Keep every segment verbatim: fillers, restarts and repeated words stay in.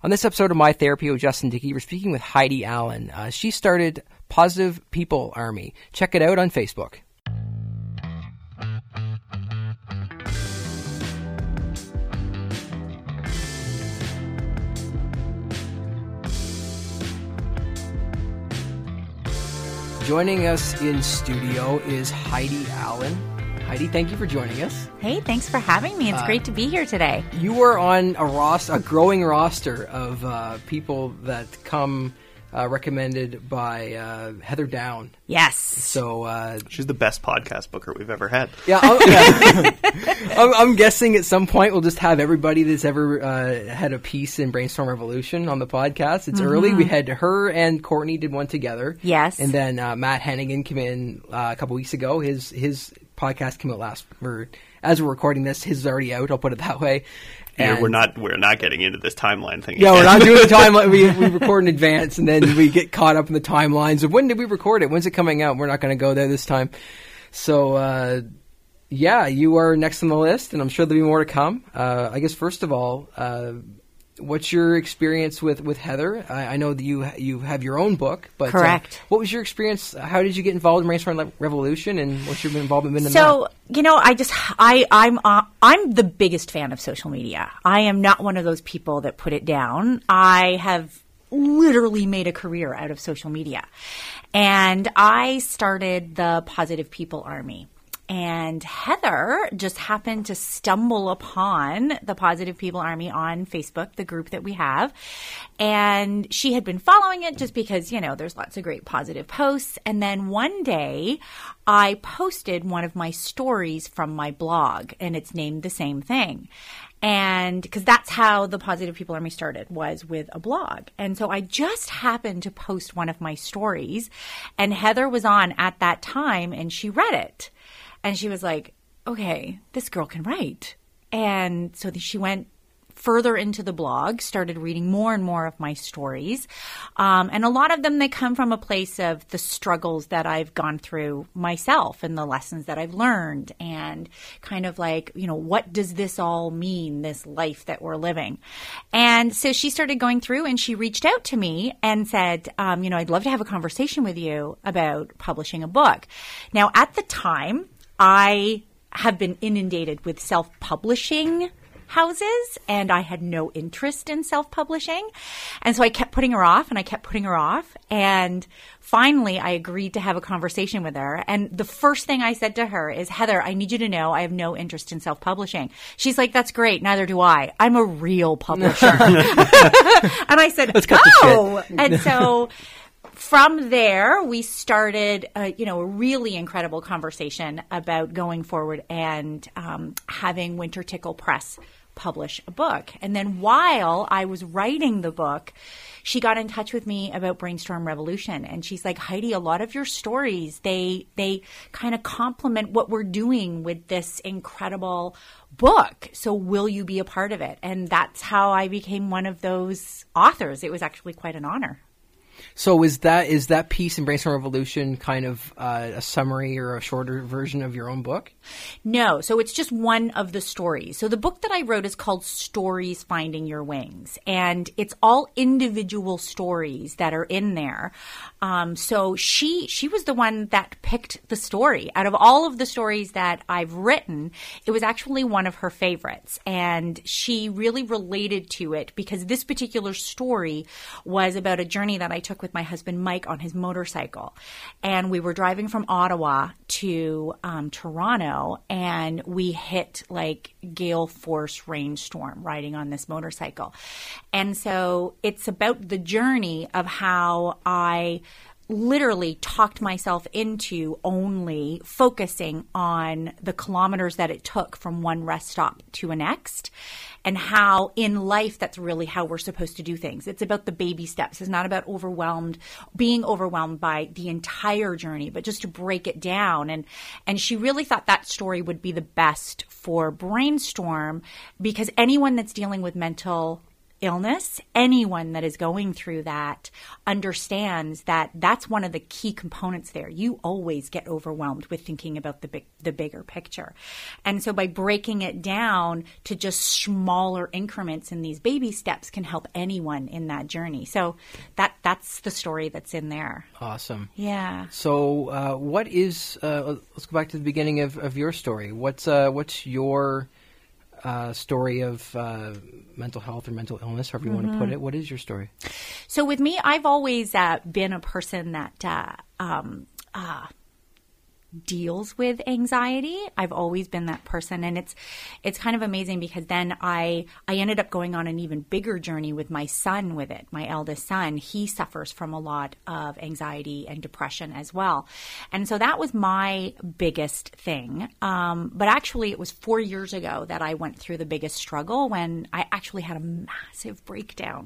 On this episode of My Therapy with Justin Dickey, we're speaking with Heidi Allen. Uh, she started Positive People Army. Check it out on Facebook. Joining us in studio is Heidi Allen. Heidi, thank you for joining us. Hey, thanks for having me. It's uh, great to be here today. You are on a roster, a growing roster of uh, people that come uh, recommended by uh, Heather Down. Yes. So uh, she's the best podcast booker we've ever had. Yeah, I'm, yeah. I'm, I'm guessing at some point we'll just have everybody that's ever uh, had a piece in Brainstorm Revolution on the podcast. It's mm-hmm. early. We had her and Courtney did one together. Yes. And then uh, Matt Hennigan came in uh, a couple weeks ago. His his podcast came out last. Or as we're recording this, his is already out. I'll put it that way. And yeah, we're not we're not getting into this timeline thing. Yeah, again. We're not doing the timeline. We we record in advance, and then we get caught up in the timelines of when did we record it? When's it coming out? We're not going to go there this time. So, uh, yeah, you are next on the list, and I'm sure there'll be more to come. Uh, I guess first of all, uh, what's your experience with, with Heather? I, I know that you you have your own book, but correct. Uh, what was your experience? How did you get involved in Brainstorm Revolution, and what's your involvement been in so, that? So, you know, I just I I'm uh, I'm the biggest fan of social media. I am not one of those people that put it down. I have literally made a career out of social media, and I started the Positive People Army. And Heather just happened to stumble upon the Positive People Army on Facebook, the group that we have. And she had been following it just because, you know, there's lots of great positive posts. And then one day I posted one of my stories from my blog, and it's named the same thing. And because that's how the Positive People Army started, was with a blog. And so I just happened to post one of my stories, and Heather was on at that time, and she read it. And she was like, okay, this girl can write. And so she went further into the blog, started reading more and more of my stories. Um, and a lot of them, they come from a place of the struggles that I've gone through myself and the lessons that I've learned, and kind of like, you know, what does this all mean, this life that we're living? And so she started going through, and she reached out to me and said, um, you know, I'd love to have a conversation with you about publishing a book. Now, at the time, I have been inundated with self-publishing houses, and I had no interest in self-publishing. And so I kept putting her off, and I kept putting her off. And finally, I agreed to have a conversation with her. And the first thing I said to her is, Heather, I need you to know I have no interest in self-publishing. She's like, that's great. Neither do I. I'm a real publisher. And I said, oh. And so from there, we started, a, you know, a really incredible conversation about going forward and um, having Winter Tickle Press publish a book. And then while I was writing the book, she got in touch with me about Brainstorm Revolution. And she's like, Heidi, a lot of your stories, they they kind of complement what we're doing with this incredible book. So will you be a part of it? And that's how I became one of those authors. It was actually quite an honor. So is that is that piece in Brainstorm Revolution kind of uh, a summary or a shorter version of your own book? No. So it's just one of the stories. So the book that I wrote is called Stories Finding Your Wings. And it's all individual stories that are in there. Um, so she she was the one that picked the story. Out of all of the stories that I've written, it was actually one of her favorites. And she really related to it because this particular story was about a journey that I took with my husband Mike on his motorcycle. And we were driving from Ottawa to um, Toronto, and we hit like gale force rainstorm riding on this motorcycle. And so it's about the journey of how I literally talked myself into only focusing on the kilometers that it took from one rest stop to a next, and how in life that's really how we're supposed to do things. It's about the baby steps. It's not about overwhelmed, being overwhelmed by the entire journey, but just to break it down. And and she really thought that story would be the best for Brainstorm, because anyone that's dealing with mental illness, anyone that is going through that understands that that's one of the key components there. You always get overwhelmed with thinking about the big, the bigger picture. And so by breaking it down to just smaller increments in these baby steps can help anyone in that journey. So that that's the story that's in there. Awesome. Yeah. So uh, what is, uh, let's go back to the beginning of, of your story. What's, uh, what's your Uh, story of uh, mental health or mental illness, however you mm-hmm. want to put it? What is your story? So with me, I've always uh, been a person that uh, um, uh, deals with anxiety. I've always been that person, and it's it's kind of amazing because then I I ended up going on an even bigger journey with my son with it. My eldest son, he suffers from a lot of anxiety and depression as well, and so that was my biggest thing. Um, but actually, it was four years ago that I went through the biggest struggle when I actually had a massive breakdown,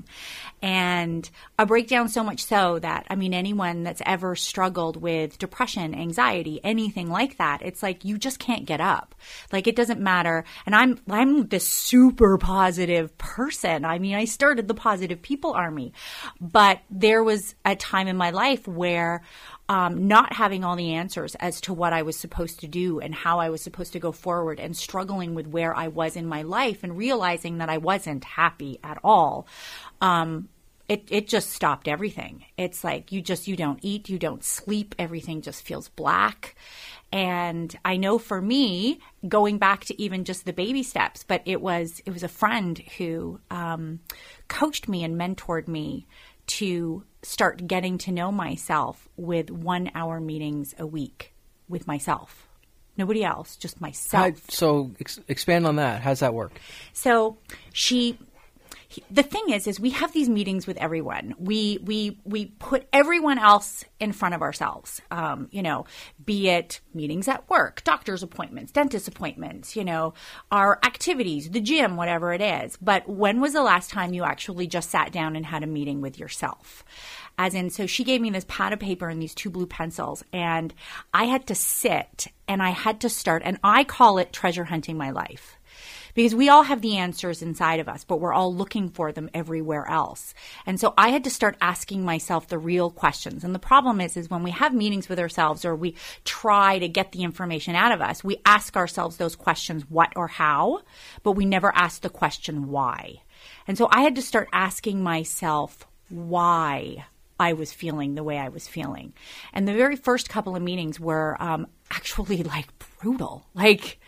and a breakdown so much so that I mean, anyone that's ever struggled with depression, anxiety, anything like that, it's like you just can't get up. Like it doesn't matter. And I'm I'm this super positive person. I mean, I started the Positive People Army, but there was a time in my life where um, not having all the answers as to what I was supposed to do and how I was supposed to go forward, and struggling with where I was in my life and realizing that I wasn't happy at all. Um, It it just stopped everything. It's like you just, you don't eat, you don't sleep, everything just feels black. And I know for me, going back to even just the baby steps, but it was it was a friend who um, coached me and mentored me to start getting to know myself with one hour meetings a week with myself. Nobody else, just myself. How, so ex- expand on that. How does that work? So she... The thing is, is we have these meetings with everyone. We we we put everyone else in front of ourselves. Um, you know, be it meetings at work, doctor's appointments, dentist appointments, you know, our activities, the gym, whatever it is. But when was the last time you actually just sat down and had a meeting with yourself? As in, so she gave me this pad of paper and these two blue pencils, and I had to sit and I had to start, and I call it treasure hunting my life. Because we all have the answers inside of us, but we're all looking for them everywhere else. And so I had to start asking myself the real questions. And the problem is, is when we have meetings with ourselves or we try to get the information out of us, we ask ourselves those questions, what or how, but we never ask the question why. And so I had to start asking myself why I was feeling the way I was feeling. And the very first couple of meetings were um, actually like brutal. Like,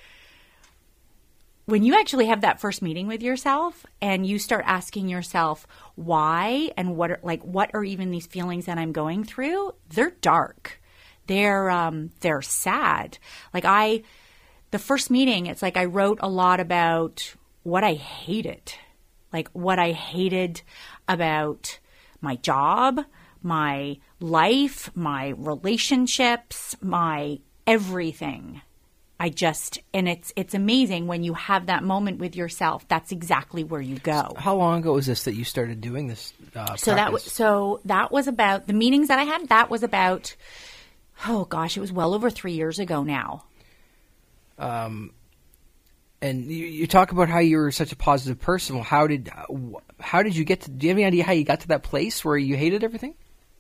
when you actually have that first meeting with yourself and you start asking yourself why and what are, like, what are even these feelings that I'm going through? They're dark. They're, um, they're sad. Like I, the first meeting, it's like I wrote a lot about what I hated, like what I hated about my job, my life, my relationships, my everything. I just, and it's it's amazing when you have that moment with yourself. That's exactly where you go. How long ago was this that you started doing this? Uh, so that was so that was about the meetings that I had. That was about oh gosh, it was well over three years ago now. Um, and you, you talk about how you were such a positive person. Well, how did how did you get to? Do you have any idea how you got to that place where you hated everything?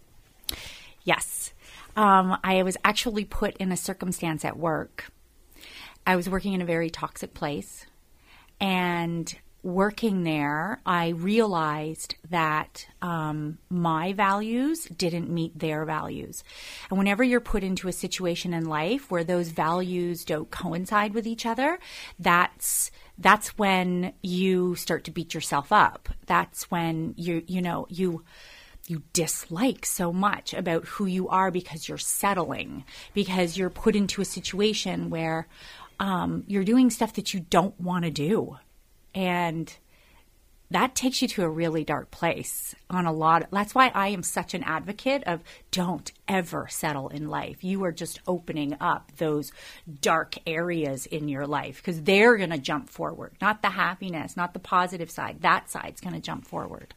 Yes, um, I was actually put in a circumstance at work. I was working in a very toxic place, and working there, I realized that um, my values didn't meet their values. And whenever you're put into a situation in life where those values don't coincide with each other, that's that's when you start to beat yourself up. That's when you you know you. you dislike so much about who you are because you're settling, because you're put into a situation where um, you're doing stuff that you don't want to do. And that takes you to a really dark place on a lot. Of, that's why I am such an advocate of don't ever settle in life. You are just opening up those dark areas in your life because they're going to jump forward, not the happiness, not the positive side. That side's going to jump forward.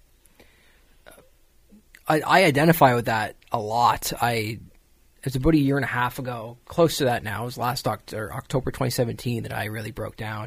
I, I identify with that a lot. I it was about a year and a half ago, close to that now. It was last October, October twenty seventeen that I really broke down.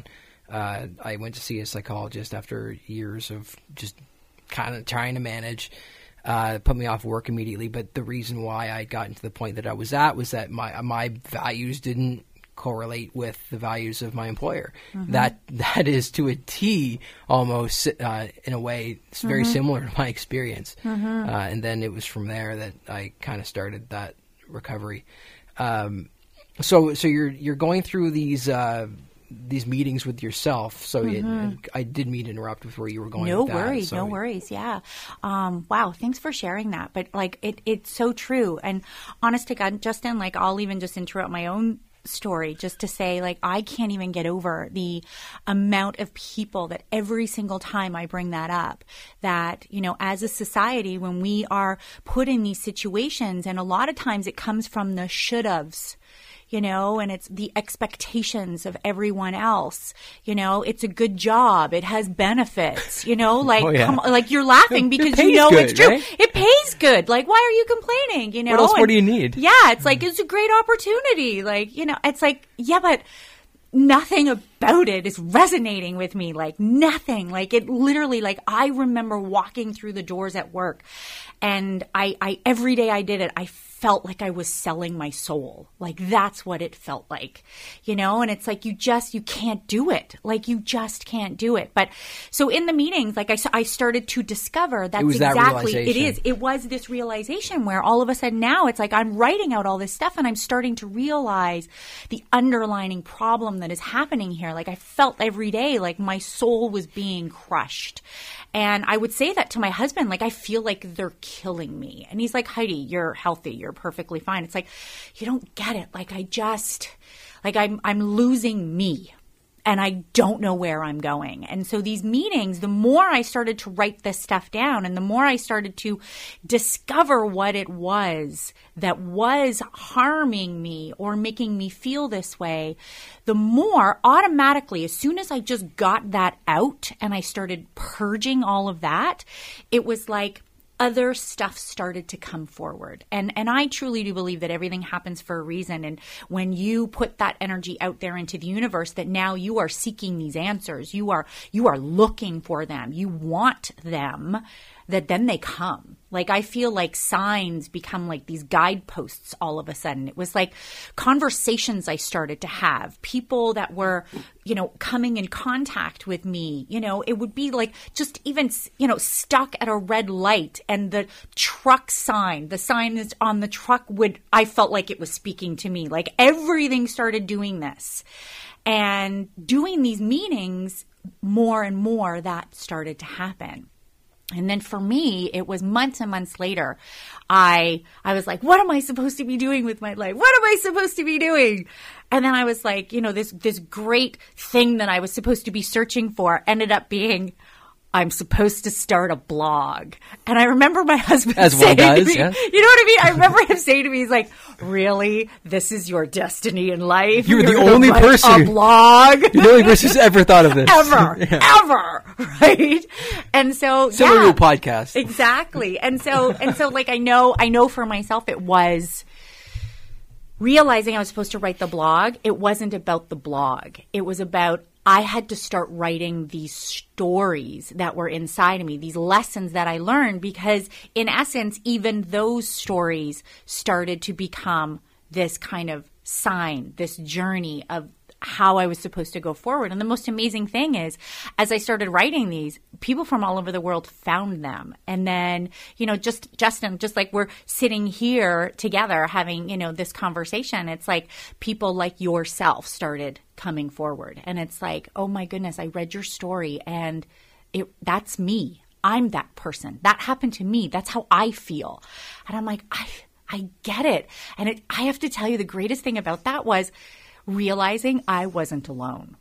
Uh, I went to see a psychologist after years of just kind of trying to manage. Uh, put me off work immediately. But the reason why I got into the point that I was at was that my my values didn't correlate with the values of my employer. Mm-hmm. That that is to a T almost uh, in a way. It's very mm-hmm. similar to my experience. Mm-hmm. Uh, and then it was from there that I kind of started that recovery. Um, so so you're you're going through these. Uh, these meetings with yourself. So mm-hmm. it, I didn't mean to interrupt with where you were going no with that. worries So no worries yeah um wow, thanks for sharing that. But like it it's so true. And honest to God, Justin, like I'll even just interrupt my own story just to say, like, I can't even get over the amount of people that every single time I bring that up, that, you know, as a society, when we are put in these situations, and a lot of times it comes from the should-haves, you know, and it's the expectations of everyone else. You know, it's a good job. It has benefits, you know, like, oh, yeah. come, like you're laughing because you know good, it's true. Right? It pays good. Like, why are you complaining? You know, what else and, more do you need? Yeah. It's like, it's a great opportunity. Like, you know, it's like, yeah, but nothing about it is resonating with me. Like nothing. Like it literally, like I remember walking through the doors at work, and I, I every day I did it, I felt like I was selling my soul. Like that's what it felt like, you know? And it's like, you just, you can't do it. Like you just can't do it. But so in the meetings, like I, I started to discover that's it was exactly, that it is. It was this realization where all of a sudden now it's like I'm writing out all this stuff and I'm starting to realize the underlining problem that is happening here. Like I felt every day like my soul was being crushed. And I would say that to my husband, like, I feel like they're killing me. And he's like, Heidi, you're healthy. You're perfectly fine. It's like, you don't get it. Like, I just, like, I'm, I'm losing me. And I don't know where I'm going. And so these meetings, the more I started to write this stuff down and the more I started to discover what it was that was harming me or making me feel this way, the more automatically, as soon as I just got that out and I started purging all of that, it was like other stuff started to come forward. And and I truly do believe that everything happens for a reason. And when you put that energy out there into the universe, that now you are seeking these answers, you are you are looking for them, you want them, that then they come. Like I feel like signs become like these guideposts all of a sudden. It was like conversations I started to have, people that were, you know, coming in contact with me. You know, it would be like just even, you know, stuck at a red light and the truck sign, the sign that's on the truck would, I felt like it was speaking to me. Like everything started doing this. And doing these meetings, more and more that started to happen. And then for me, it was months and months later, I I was like, what am I supposed to be doing with my life? What am I supposed to be doing? And then I was like, you know, this this great thing that I was supposed to be searching for ended up being, I'm supposed to start a blog. And I remember my husband As saying one does, to me, yeah. you know what I mean? I remember him saying to me, he's like, really? This is your destiny in life? You were You're the gonna only write person. a blog? You're the only person who's ever thought of this. Ever. Yeah. Ever. Right? And so, Similar yeah. to a podcast. Exactly. And so, and so like, I know, I know for myself, it was realizing I was supposed to write the blog. It wasn't about the blog. It was about, I had to start writing these stories that were inside of me, these lessons that I learned, because in essence, even those stories started to become this kind of sign, this journey of how I was supposed to go forward. And the most amazing thing is, as I started writing these, people from all over the world found them. And then, you know, just Justin, just like we're sitting here together having, you know, this conversation, it's like people like yourself started coming forward. And it's like, oh my goodness, I read your story and it that's me. I'm that person. That happened to me. That's how I feel. And I'm like, I I get it. And it, I have to tell you, the greatest thing about that was realizing I wasn't alone.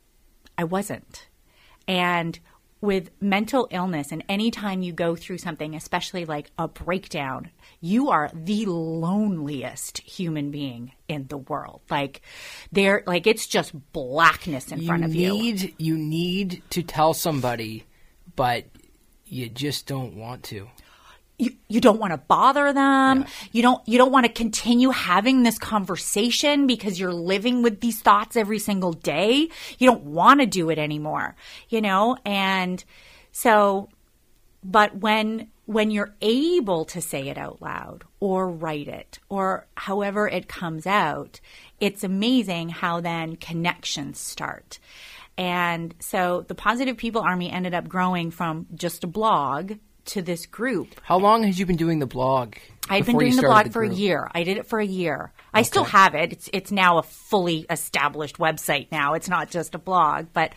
I wasn't. And with mental illness, and anytime you go through something, especially like a breakdown, you are the loneliest human being in the world. Like there, like it's just blackness in you front of need, you. You need to tell somebody, but you just don't want to. you, you don't want to bother them. Yeah. You don't, you don't want to continue having this conversation because you're living with these thoughts every single day. You don't want to do it anymore, you know? And so, but when, when you're able to say it out loud or write it or however it comes out, it's amazing how then connections start. And so the Positive People Army ended up growing from just a blog to this group. How long had you been doing the blog? I've been doing the blog the for a year. I did it for a year. I okay. still have it. It's it's now a fully established website now. It's not just a blog. But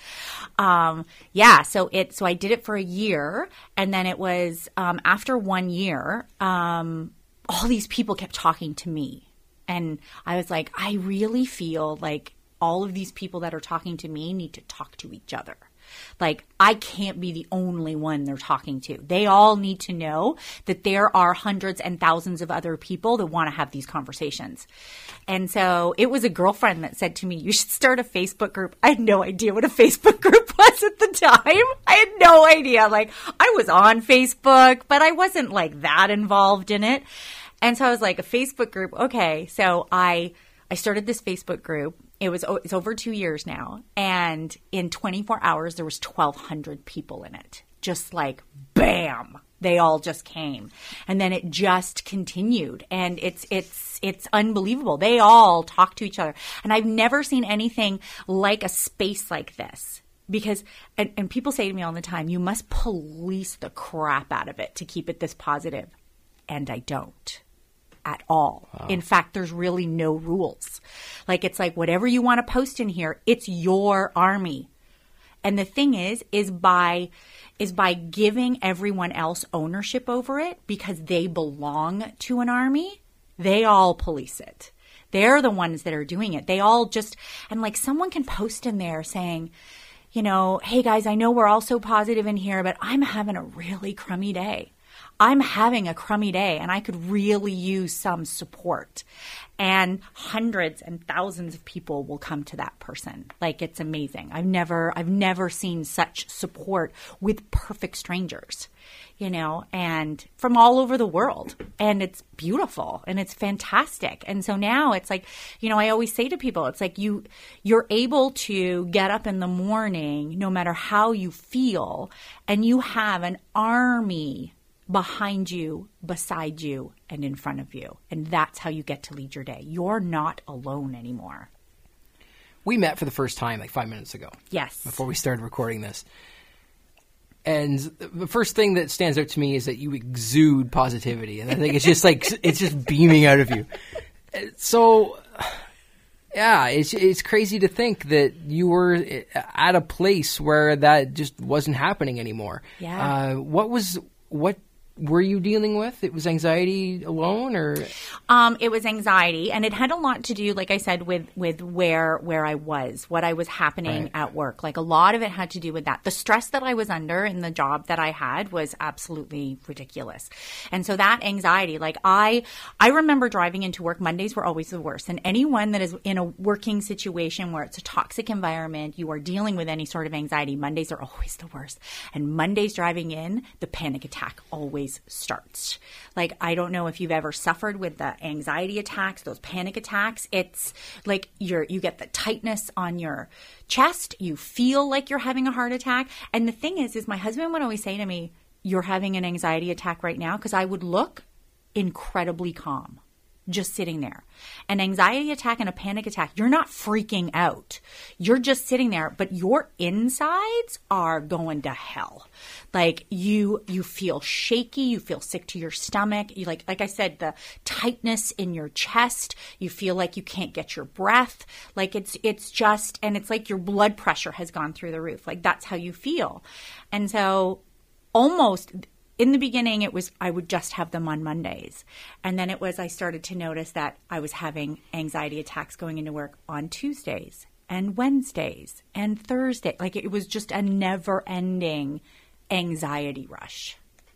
um, yeah, so it so I did it for a year. And then it was um, after one year, um, all these people kept talking to me. And I was like, I really feel like all of these people that are talking to me need to talk to each other. Like, I can't be the only one they're talking to. They all need to know that there are hundreds and thousands of other people that want to have these conversations. And so it was a girlfriend that said to me, you should start a Facebook group. I had no idea what a Facebook group was at the time. I had no idea. Like, I was on Facebook, but I wasn't like that involved in it. And so I was like, a Facebook group. Okay. So I, I started this Facebook group. It was it's over two years now, and in twenty-four hours there was twelve hundred people in it. Just like bam, they all just came, and then it just continued, and it's it's it's unbelievable. They all talk to each other, and I've never seen anything like a space like this. Because and, and people say to me all the time, you must police the crap out of it to keep it this positive, and I don't. At all. Wow. In fact, there's really no rules. Like, it's like whatever you want to post in here, it's your army. And the thing is, is by is by giving everyone else ownership over it because they belong to an army, they all police it. They're the ones that are doing it. They all just, and like someone can post in there saying, you know, hey guys, I know we're all so positive in here, but I'm having a really crummy day. I'm having a crummy day and I could really use some support. And hundreds and thousands of people will come to that person. Like, it's amazing. I've never, I've never seen such support with perfect strangers, you know, and from all over the world. And it's beautiful and it's fantastic. And so now it's like, you know, I always say to people, it's like you, you're able to get up in the morning, no matter how you feel, and you have an army behind you, beside you, and in front of you. And that's how you get to lead your day. You're not alone anymore. We met for the first time like five minutes ago. Yes. Before we started recording this. And the first thing that stands out to me is that you exude positivity. And I think it's just like, it's just beaming out of you. So, yeah, it's it's crazy to think that you were at a place where that just wasn't happening anymore. Yeah. Uh, what was, what were you dealing with? It was anxiety alone, or? Um, it was anxiety, and it had a lot to do, like I said, with, with where where I was, what I was happening right. at work. Like, a lot of it had to do with that. The stress that I was under in the job that I had was absolutely ridiculous. And so that anxiety, like I, I remember driving into work. Mondays were always the worst. And anyone that is in a working situation where it's a toxic environment, you are dealing with any sort of anxiety, Mondays are always the worst. And Mondays driving in, the panic attack always starts. Like, I don't know if you've ever suffered with the anxiety attacks, those panic attacks. It's like you're, you get the tightness on your chest. You feel like you're having a heart attack. And the thing is, is my husband would always say to me, you're having an anxiety attack right now? Because I would look incredibly calm. Just sitting there. An anxiety attack and a panic attack, you're not freaking out. You're just sitting there, but your insides are going to hell. Like, you you feel shaky, you feel sick to your stomach. You like like I said, the tightness in your chest, you feel like you can't get your breath. Like, it's it's just, and it's like your blood pressure has gone through the roof. Like, that's how you feel. And so almost in the beginning, it was I would just have them on Mondays. And then it was I started to notice that I was having anxiety attacks going into work on Tuesdays and Wednesdays and Thursday. Like, it was just a never-ending anxiety rush.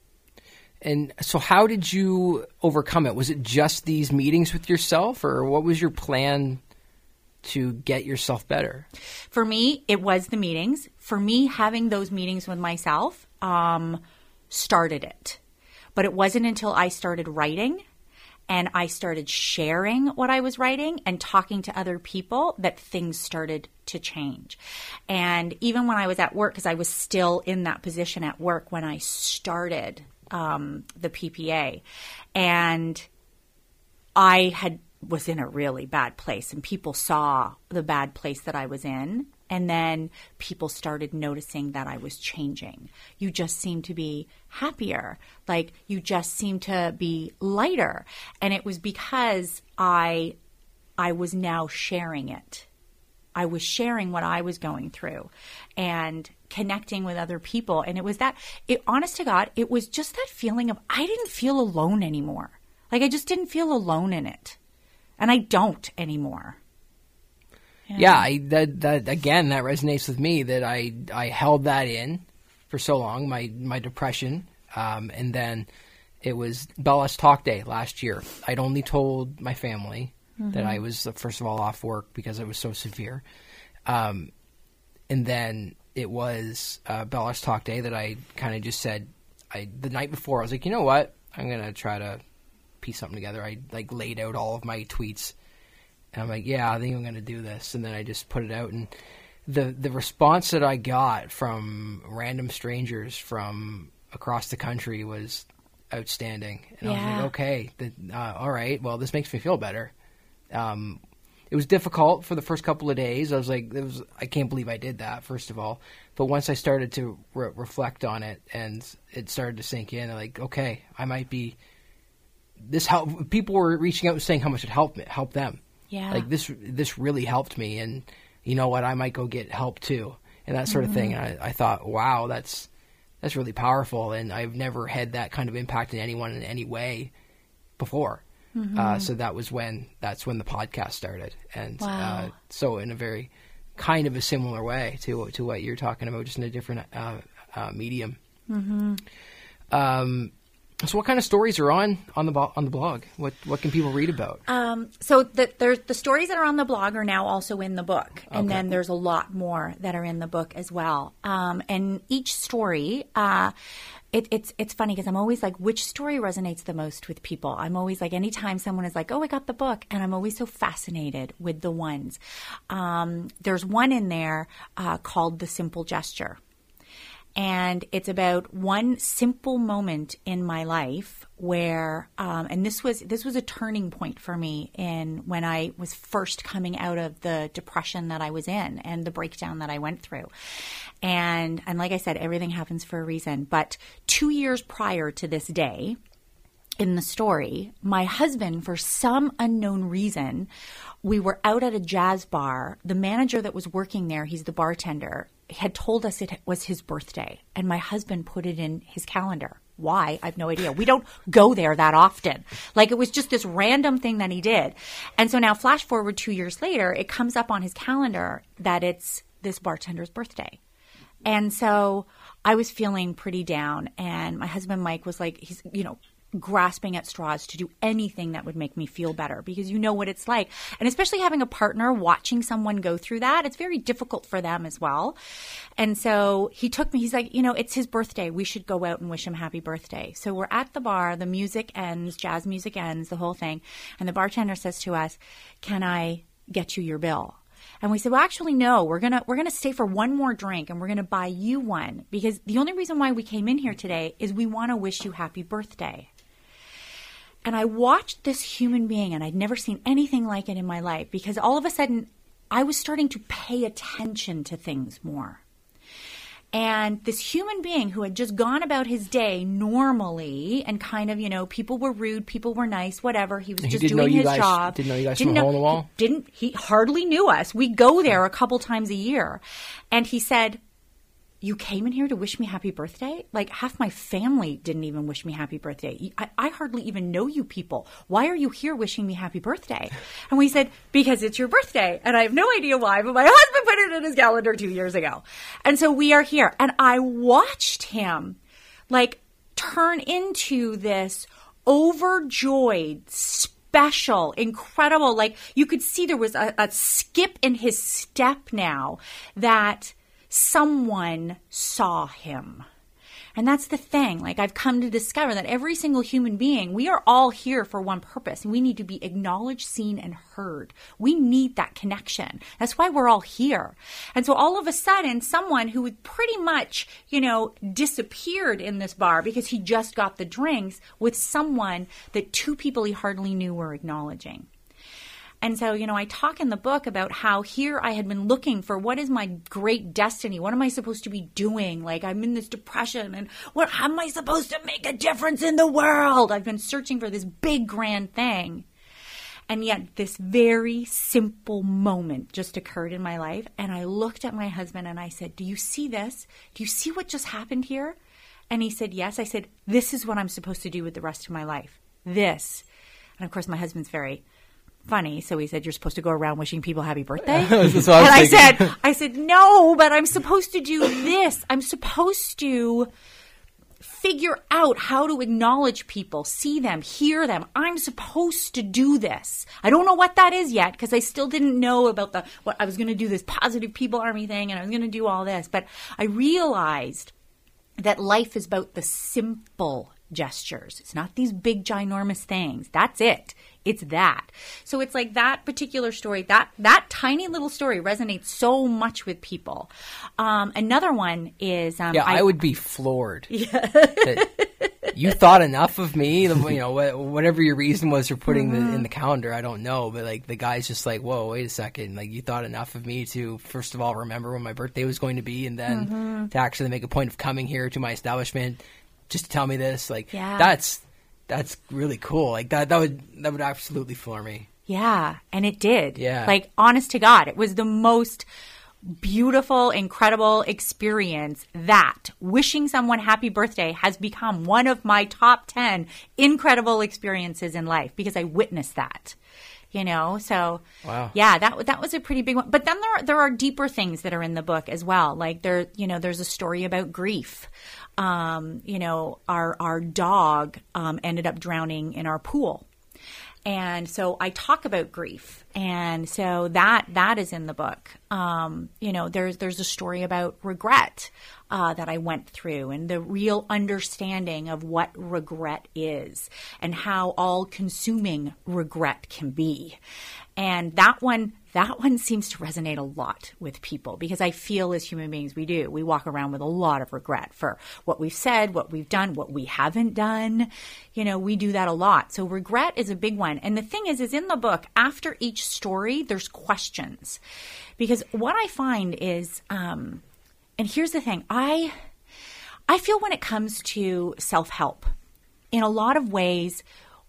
And so how did you overcome it? Was it just these meetings with yourself, or what was your plan to get yourself better? For me, it was the meetings. For me, having those meetings with myself, um, started it. But it wasn't until I started writing and I started sharing what I was writing and talking to other people that things started to change. And even when I was at work, because I was still in that position at work when I started um, the P P A, and I had was in a really bad place, and people saw the bad place that I was in. And then people started noticing that I was changing. You just seem to be happier. Like, you just seem to be lighter. And it was because I I was now sharing it. I was sharing what I was going through and connecting with other people. And it was that, it, honest to God, it was just that feeling of I didn't feel alone anymore. Like, I just didn't feel alone in it. And I don't anymore. Yeah, yeah I, that that again, that resonates with me. That I I held that in for so long, my my depression, um, and then it was Bella's Talk Day last year. I'd only told my family mm-hmm. that I was first of all off work because it was so severe, um, and then it was uh, Bella's Talk Day that I kind of just said. I the night before I was like, you know what, I'm gonna try to piece something together. I like laid out all of my tweets. And I'm like, yeah, I think I'm going to do this. And then I just put it out. And the the response that I got from random strangers from across the country was outstanding. And yeah. I was like, okay, the, uh, all right, well, this makes me feel better. Um, it was difficult for the first couple of days. I was like, it was, I can't believe I did that, first of all. But once I started to re- reflect on it and it started to sink in, I'm like, okay, I might be – this help. People were reaching out and saying how much it helped me, helped them. Yeah. Like, this this really helped me, and you know what, I might go get help too, and that sort mm-hmm. of thing. And I, I thought, wow, that's that's really powerful, and I've never had that kind of impact in anyone in any way before. Mm-hmm. Uh, so that was when that's when the podcast started, and wow. uh, so in a very kind of a similar way to to what you're talking about, just in a different uh, uh, medium. Mm-hmm. Um. So, what kind of stories are on on the bo- on the blog? What what can people read about? Um, so the there's the stories that are on the blog are now also in the book, and okay. then there's a lot more that are in the book as well. Um, and each story, uh, it, it's it's funny because I'm always like, which story resonates the most with people? I'm always like, anytime someone is like, oh, I got the book, and I'm always so fascinated with the ones. Um, there's one in there uh, called The Simple Gesture. And it's about one simple moment in my life where, um, and this was this was a turning point for me in when I was first coming out of the depression that I was in and the breakdown that I went through. And and like I said, everything happens for a reason. But two years prior to this day, in the story, my husband, for some unknown reason, we were out at a jazz bar. The manager that was working there, he's the bartender, had told us it was his birthday, and my husband put it in his calendar. Why? I have no idea. We don't go there that often. Like, it was just this random thing that he did. And so now flash forward two years later, it comes up on his calendar that it's this bartender's birthday. And so I was feeling pretty down, and my husband Mike was like, he's, you know, grasping at straws to do anything that would make me feel better, because you know what it's like. And especially having a partner, watching someone go through that, it's very difficult for them as well. And so he took me, he's like, you know, it's his birthday. We should go out and wish him happy birthday. So we're at the bar, the music ends, jazz music ends, the whole thing. And the bartender says to us, can I get you your bill? And we said, well, actually, no, we're going to we're going to stay for one more drink, and we're going to buy you one, because the only reason why we came in here today is we want to wish you happy birthday. And I watched this human being, and I'd never seen anything like it in my life, because all of a sudden I was starting to pay attention to things more. And this human being who had just gone about his day normally, and kind of, you know, people were rude, people were nice, whatever. He was he just doing his guys, job. Didn't know you guys didn't from know, a hole in the wall? Didn't, he hardly knew us. We go there a couple times a year. And he said, you came in here to wish me happy birthday? Like, half my family didn't even wish me happy birthday. I, I hardly even know you people. Why are you here wishing me happy birthday? And we said, because it's your birthday. And I have no idea why, but my husband put it in his calendar two years ago. And so we are here. And I watched him, like, turn into this overjoyed, special, incredible. Like, you could see there was a, a skip in his step now that someone saw him. And that's the thing. Like, I've come to discover that every single human being, we are all here for one purpose, and we need to be acknowledged, seen, and heard. We need that connection. That's why we're all here. And so all of a sudden, someone who had pretty much, you know, disappeared in this bar because he just got the drinks with someone that two people he hardly knew were acknowledging. And so, you know, I talk in the book about how here I had been looking for what is my great destiny? What am I supposed to be doing? Like, I'm in this depression, and what, how am I supposed to make a difference in the world? I've been searching for this big, grand thing. And yet this very simple moment just occurred in my life. And I looked at my husband and I said, do you see this? Do you see what just happened here? And he said, yes. I said, this is what I'm supposed to do with the rest of my life. This. And of course, my husband's very funny. So he said, you're supposed to go around wishing people happy birthday. That's what and I, I said, I said, no, but I'm supposed to do this. I'm supposed to figure out how to acknowledge people, see them, hear them. I'm supposed to do this. I don't know what that is yet, because I still didn't know about the, what I was going to do, this positive people army thing, and I was going to do all this. But I realized that life is about the simple gestures. It's not these big, ginormous things. That's it. It's that. So it's like that particular story, that that tiny little story resonates so much with people. Um, another one is... Um, yeah, I, I would be floored. Yeah. that you thought enough of me, you know, whatever your reason was for putting mm-hmm. the in the calendar, I don't know. But like the guy's just like, whoa, wait a second. Like, you thought enough of me to, first of all, remember when my birthday was going to be, and then mm-hmm. to actually make a point of coming here to my establishment just to tell me this. Like, yeah. that's... That's really cool. Like that, that would that would absolutely floor me. Yeah, and it did. Yeah. Like, honest to God, it was the most beautiful, incredible experience. That wishing someone happy birthday has become one of my top ten incredible experiences in life because I witnessed that. You know, so wow. yeah, that that was a pretty big one. But then there are, there are deeper things that are in the book as well. Like there, you know, there's a story about grief. Um, you know, our our dog um, ended up drowning in our pool. And so I talk about grief. And so that that is in the book. Um, you know, there's there's a story about regret uh, that I went through, and the real understanding of what regret is and how all-consuming regret can be. And that one, that one seems to resonate a lot with people because I feel as human beings we do. We walk around with a lot of regret for what we've said, what we've done, what we haven't done. You know, we do that a lot. So regret is a big one. And the thing is, is in the book, after each story, there's questions. Because what I find is, um, and here's the thing, I, I feel when it comes to self-help, in a lot of ways,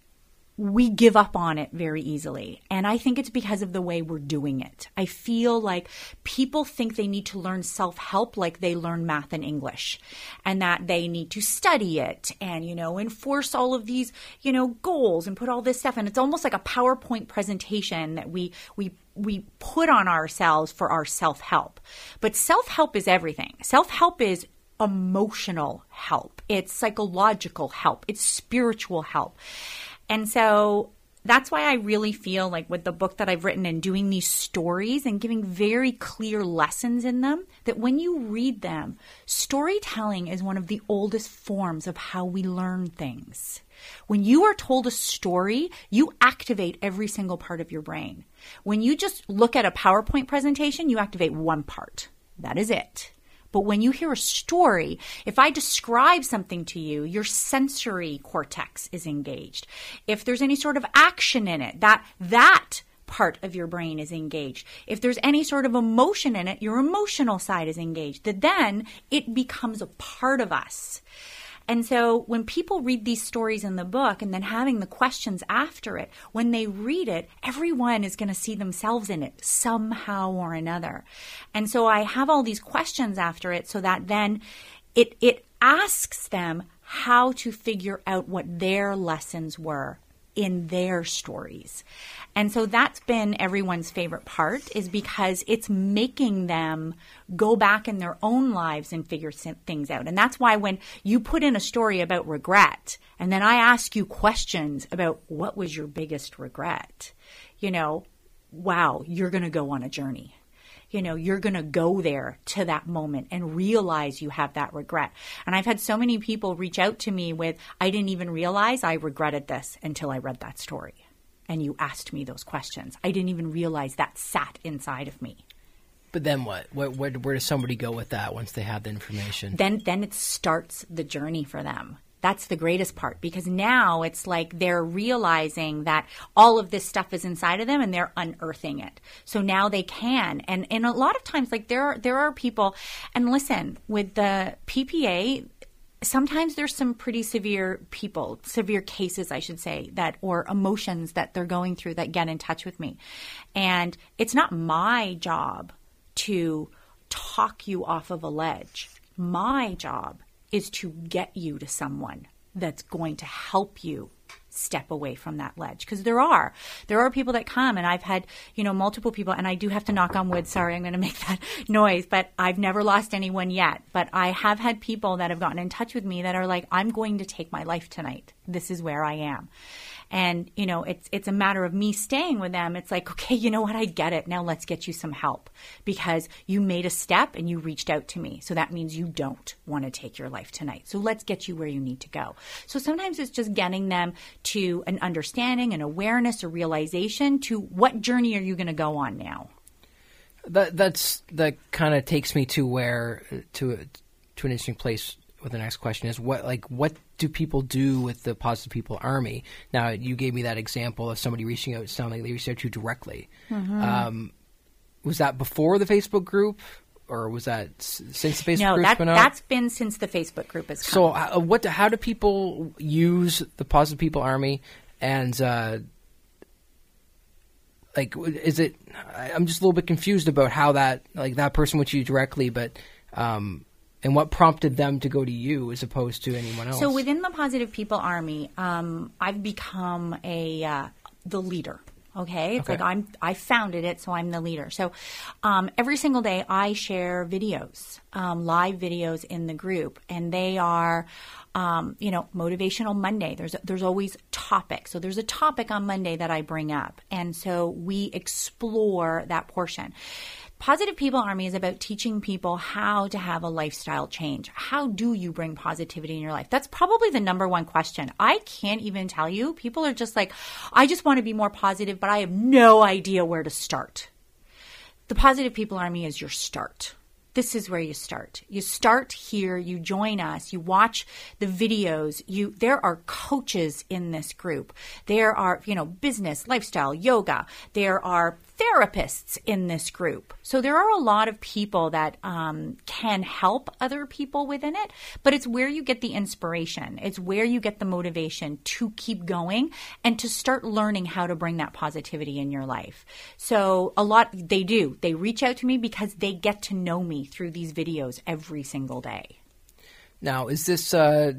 we give up on it very easily. And I think it's because of the way we're doing it. I feel like people think they need to learn self-help like they learn math and English, and that they need to study it and, you know, enforce all of these, you know, goals and put all this stuff. And it's almost like a PowerPoint presentation that we, we, we put on ourselves for our self-help. But self-help is everything. Self-help is emotional help. It's psychological help. It's spiritual help. And so that's why I really feel like with the book that I've written and doing these stories and giving very clear lessons in them, that when you read them, storytelling is one of the oldest forms of how we learn things. When you are told a story, you activate every single part of your brain. When you just look at a PowerPoint presentation, you activate one part. That is it. But when you hear a story, if I describe something to you, your sensory cortex is engaged. If there's any sort of action in it, that that part of your brain is engaged. If there's any sort of emotion in it, your emotional side is engaged. That then it becomes a part of us. And so when people read these stories in the book and then having the questions after it, when they read it, everyone is going to see themselves in it somehow or another. And so I have all these questions after it so that then it it asks them how to figure out what their lessons were in their stories. And so that's been everyone's favorite part, is because it's making them go back in their own lives and figure things out. And that's why when you put in a story about regret, and then I ask you questions about what was your biggest regret, you know, wow, you're going to go on a journey. you know, you're going to go there to that moment and realize you have that regret. And I've had so many people reach out to me with, I didn't even realize I regretted this until I read that story. And you asked me those questions. I didn't even realize that sat inside of me. But then what? Where, where, where does somebody go with that once they have the information? Then, then it starts the journey for them. That's the greatest part, because now it's like they're realizing that all of this stuff is inside of them and they're unearthing it. So now they can. And, and a lot of times, like there are, there are people, and listen, with the P P A, sometimes there's some pretty severe people, severe cases, I should say, that, or emotions that they're going through that get in touch with me. And it's not my job to talk you off of a ledge. My job is to get you to someone that's going to help you step away from that ledge. Because there are. There are people that come, and I've had, you know, multiple people, and I do have to knock on wood. Sorry, I'm going to make that noise, but I've never lost anyone yet. But I have had people that have gotten in touch with me that are like, I'm going to take my life tonight. This is where I am. And, you know, it's it's a matter of me staying with them. It's like, okay, you know what? I get it. Now let's get you some help, because you made a step and you reached out to me. So that means you don't want to take your life tonight. So let's get you where you need to go. So sometimes it's just getting them to an understanding, an awareness, a realization to what journey are you going to go on now? That that's that kind of takes me to where to to an interesting place. With the next question is what like what do people do with the Positive People Army? Now, you gave me that example of somebody reaching out. It sounded like they reached out to you directly. Mm-hmm. Um, was that before the Facebook group, or was that s- since the Facebook no, group's that, been out? No, that's been since the Facebook group has come. So, uh, what? How do people use the Positive People Army? And uh, like, is it? I'm just a little bit confused about how that like that person went to you directly, but. Um, And what prompted them to go to you as opposed to anyone else? So within the Positive People Army, um, I've become a uh, the leader. Okay, it's okay. like I'm I founded it, so I'm the leader. So um, every single day I share videos, um, live videos in the group, and they are, um, you know, Motivational Monday. There's there's always topics. So there's a topic on Monday that I bring up, and so we explore that portion. Positive People Army is about teaching people how to have a lifestyle change. How do you bring positivity in your life? That's probably the number one question. I can't even tell you. People are just like, I just want to be more positive, but I have no idea where to start. The Positive People Army is your start. This is where you start. You start here, you join us, you watch the videos. You there are coaches in this group. There are, you know, business, lifestyle, yoga. There are therapists in this group. So there are a lot of people that um, can help other people within it, but it's where you get the inspiration. It's where you get the motivation to keep going and to start learning how to bring that positivity in your life. So a lot, they do. They reach out to me because they get to know me through these videos every single day. Now, is this uh,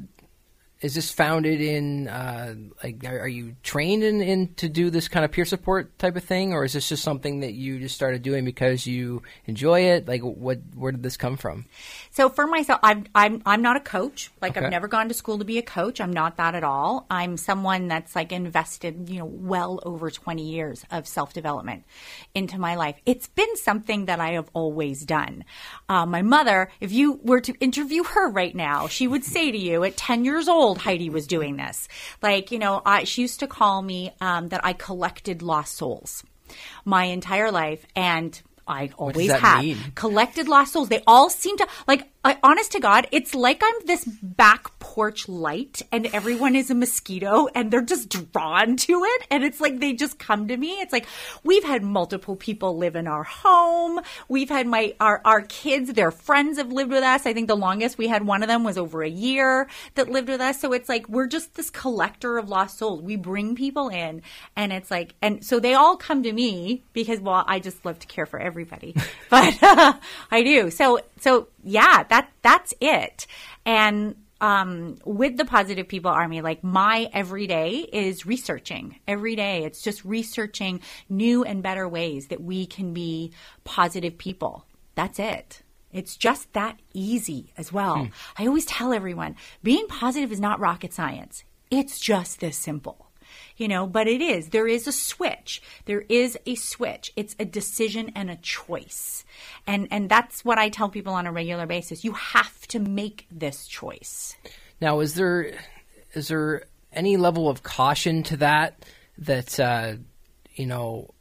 is this founded in uh, like are, are you trained in, in to do this kind of peer support type of thing, or is this just something that you just started doing because you enjoy it? Like, what where did this come from? So for myself, I'm I'm I'm not a coach. Like okay. I've never gone to school to be a coach. I'm not that at all. I'm someone that's like invested, you know, well over twenty years of self-development into my life. It's been something that I have always done. Uh, my mother, if you were to interview her right now, she would say to you, at ten years old, Heidi was doing this. Like, you know, I, she used to call me um, that I collected lost souls my entire life, and I always have mean? collected lost souls. They all seem to, like, I, honest to God, it's like I'm this back porch light and everyone is a mosquito and they're just drawn to it. And it's like they just come to me. It's like we've had multiple people live in our home. We've had my our, our kids, their friends have lived with us. I think the longest we had one of them was over a year that lived with us. So it's like we're just this collector of lost souls. We bring people in, and it's like, and so they all come to me because, well, I just love to care for everybody. But uh, I do. So, so yeah, that that's it. And um, with the Positive People Army, like my every day is researching. Every day, it's just researching new and better ways that we can be positive people. That's it. It's just that easy as well. Hmm. I always tell everyone, being positive is not rocket science. It's just this simple. you know, but it is. There is a switch. There is a switch. It's a decision and a choice. And and that's what I tell people on a regular basis. You have to make this choice. Now, is there is there any level of caution to that, that, uh, you know,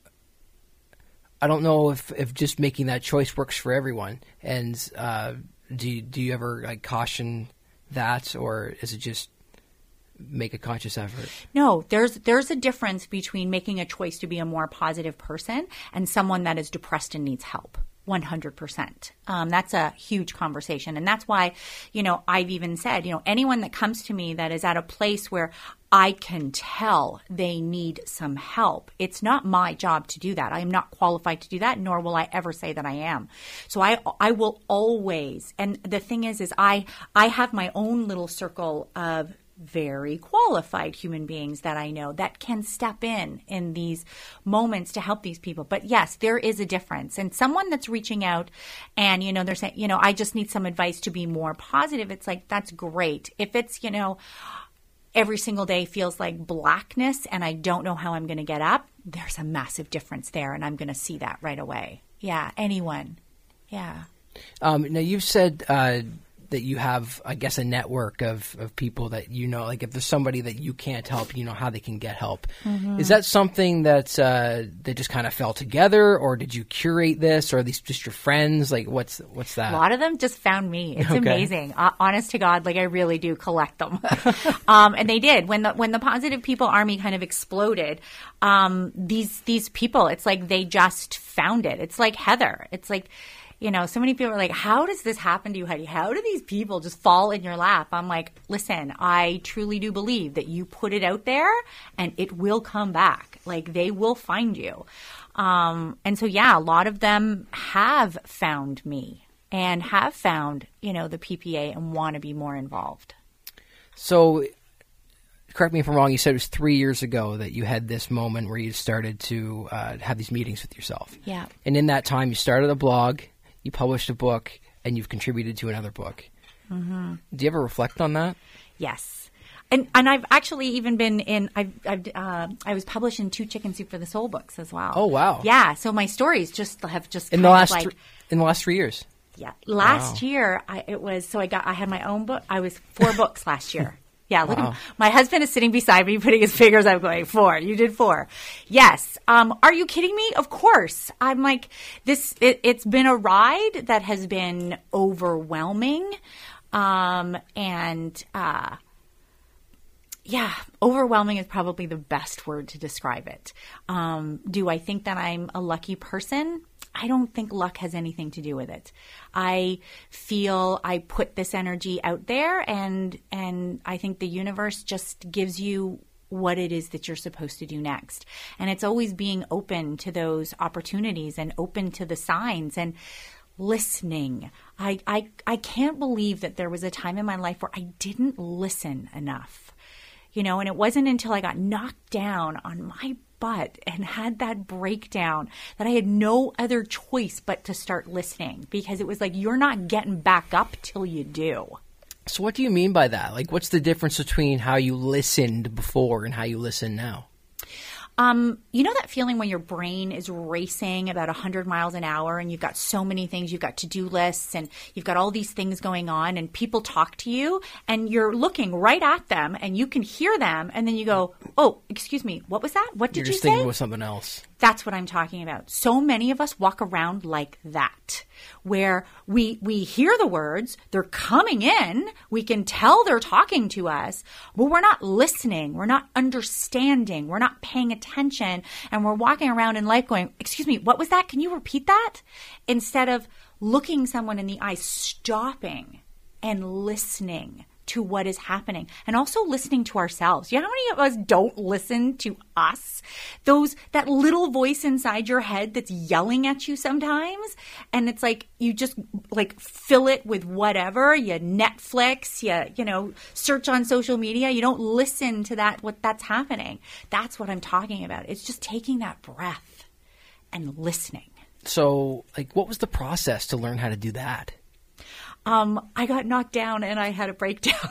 I don't know if, if just making that choice works for everyone. And uh, do you, do you ever like caution that, or is it just make a conscious effort? No, there's there's a difference between making a choice to be a more positive person and someone that is depressed and needs help. one hundred percent. Um, that's a huge conversation. And that's why, you know, I've even said, you know, anyone that comes to me that is at a place where I can tell they need some help, it's not my job to do that. I am not qualified to do that, nor will I ever say that I am. So I I will always, and the thing is, is I I have my own little circle of very qualified human beings that I know that can step in in these moments to help these people. But yes, there is a difference. And someone that's reaching out and, you know, they're saying, you know, I just need some advice to be more positive. It's like, that's great. If it's, you know, every single day feels like blackness and I don't know how I'm going to get up, there's a massive difference there. And I'm going to see that right away. Yeah. Anyone. Yeah. Um, now you've said, uh, that you have, I guess, a network of, of people that you know, like if there's somebody that you can't help, you know how they can get help. Mm-hmm. Is that something that uh, that just kind of fell together, or did you curate this, or are these just your friends? Like, what's what's that? A lot of them just found me. It's okay. amazing. Uh, honest to God, like I really do collect them. um, and they did. When the when the Positive People Army kind of exploded, um, these these people, it's like they just found it. It's like Heather. It's like, you know, so many people are like, how does this happen to you, Heidi? How do these people just fall in your lap? I'm like, listen, I truly do believe that you put it out there and it will come back. Like, they will find you. Um, and so, yeah, a lot of them have found me and have found, you know, the P P A and want to be more involved. So, correct me if I'm wrong, you said it was three years ago that you had this moment where you started to uh, have these meetings with yourself. Yeah. And in that time, you started a blog, you published a book, and you've contributed to another book. Mm-hmm. Do you ever reflect on that? Yes. And and I've actually even been in, I've, I've uh, I was published in two Chicken Soup for the Soul books as well. Oh, wow. Yeah. So my stories just have just in kind the last of like. Th- in the last three years? Yeah. Last wow. year, I, it was, so I got, I had my own book. I was four books last year. Yeah, look wow. at my husband is sitting beside me putting his fingers up going, four. You did four. Yes. Um, are you kidding me? Of course. I'm like, this, it, it's been a ride that has been overwhelming. Um, and, uh, yeah, overwhelming is probably the best word to describe it. Um, do I think that I'm a lucky person? I don't think luck has anything to do with it. I feel I put this energy out there, and and I think the universe just gives you what it is that you're supposed to do next. And it's always being open to those opportunities and open to the signs and listening. I, I, I can't believe that there was a time in my life where I didn't listen enough. You know, and it wasn't until I got knocked down on my butt and had that breakdown that I had no other choice but to start listening, because it was like, you're not getting back up till you do. So what do you mean by that? Like, what's the difference between how you listened before and how you listen now? Um, you know that feeling when your brain is racing about one hundred miles an hour and you've got so many things, you've got to-do lists and you've got all these things going on, and people talk to you and you're looking right at them and you can hear them, and then you go, oh, excuse me, what was that? What did you're you just say? Thinking with something else. That's what I'm talking about. So many of us walk around like that, where we we hear the words, they're coming in, we can tell they're talking to us, but we're not listening, we're not understanding, we're not paying attention, and we're walking around in life going, excuse me, what was that? Can you repeat that? Instead of looking someone in the eye, stopping and listening to what is happening, and also listening to ourselves. You know how many of us don't listen to us? Those, that little voice inside your head that's yelling at you sometimes, and it's like you just like fill it with whatever, you Netflix, you, you know, search on social media. You don't listen to that, what that's happening. That's what I'm talking about. It's just taking that breath and listening. So, like, what was the process to learn how to do that? Um, I got knocked down and I had a breakdown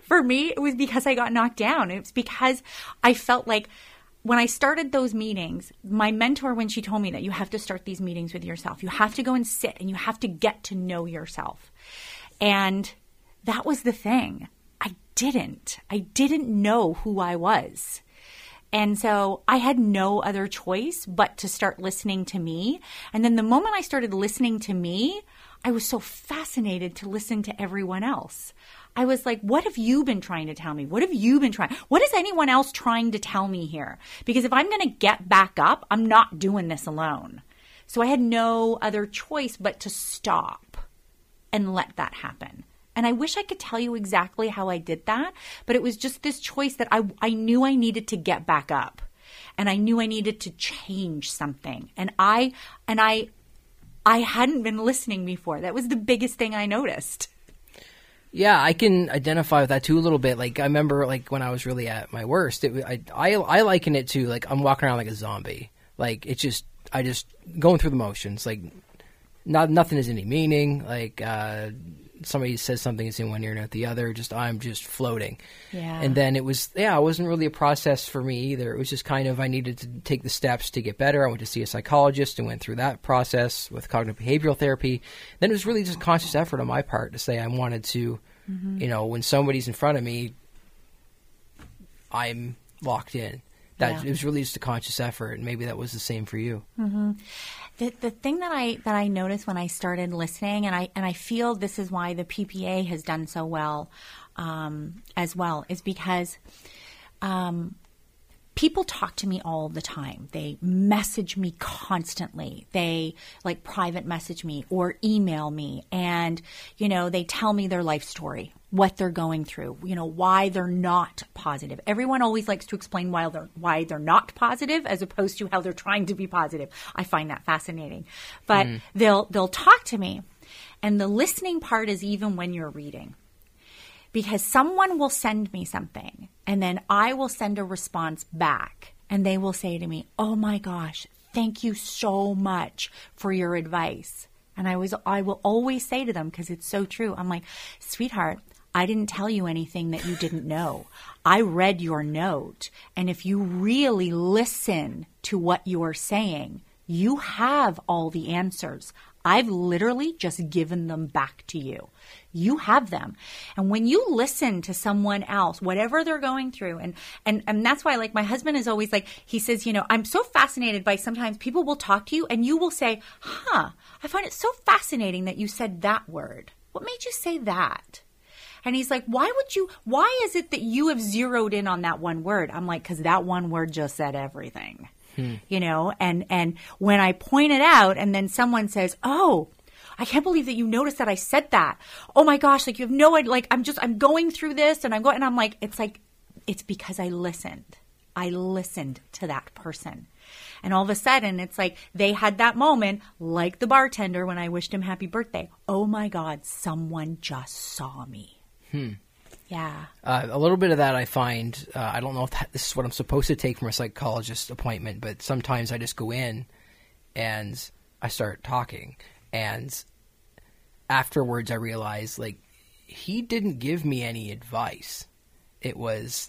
For me, it was because I got knocked down. It was because I felt like when I started those meetings, my mentor, when she told me that you have to start these meetings with yourself, you have to go and sit and you have to get to know yourself. And that was the thing. I didn't. I didn't know who I was. And so I had no other choice but to start listening to me. And then the moment I started listening to me, I was so fascinated to listen to everyone else. I was like, what have you been trying to tell me? What have you been trying? What is anyone else trying to tell me here? Because if I'm going to get back up, I'm not doing this alone. So I had no other choice but to stop and let that happen. And I wish I could tell you exactly how I did that, but it was just this choice that I, I knew I needed to get back up, and I knew I needed to change something. And I, and I, I hadn't been listening before. That was the biggest thing I noticed. Yeah, I can identify with that too a little bit. Like, I remember, like, when I was really at my worst, it, I, I, I liken it to, like, I'm walking around like a zombie. Like, it's just, I just going through the motions. Like, not nothing has any meaning. Like, uh, somebody says something, it's in one ear, not the other. Just, I'm just floating. Yeah. And then it was, yeah, it wasn't really a process for me either. It was just kind of, I needed to take the steps to get better. I went to see a psychologist and went through that process with cognitive behavioral therapy. Then it was really just a conscious effort on my part to say I wanted to, mm-hmm. you know, when somebody's in front of me, I'm locked in. That yeah. It was really just a conscious effort, and maybe that was the same for you. Mm-hmm. The the thing that I that I noticed when I started listening, and I and I feel this is why the P P A has done so well, um, as well, is because um, people talk to me all the time. They message me constantly. They like private message me or email me, and you know they tell me their life story, what they're going through, you know, why they're not positive. Everyone always likes to explain why they're why they're not positive as opposed to how they're trying to be positive. I find that fascinating. But mm. they'll they'll talk to me, and the listening part is even when you're reading. Because someone will send me something, and then I will send a response back, and they will say to me, "Oh my gosh, thank you so much for your advice." And I was I will always say to them, because it's so true, I'm like, "Sweetheart, I didn't tell you anything that you didn't know. I read your note. And if you really listen to what you're saying, you have all the answers. I've literally just given them back to you. You have them." And when you listen to someone else, whatever they're going through, and, and, and that's why, like, my husband is always like, he says, you know, I'm so fascinated by sometimes people will talk to you and you will say, huh, I find it so fascinating that you said that word. What made you say that? And he's like, why would you, why is it that you have zeroed in on that one word? I'm like, because that one word just said everything, hmm. you know? And, and when I point it out and then someone says, oh, I can't believe that you noticed that I said that. Oh my gosh, like you have no idea, like I'm just, I'm going through this and I'm going, and I'm like, it's like, it's because I listened. I listened to that person. And all of a sudden, it's like they had that moment, like the bartender when I wished him happy birthday. Oh my God, someone just saw me. Hmm. Yeah. Uh, a little bit of that I find, uh, I don't know if that, this is what I'm supposed to take from a psychologist appointment, but sometimes I just go in and I start talking. And afterwards I realize, like, he didn't give me any advice. It was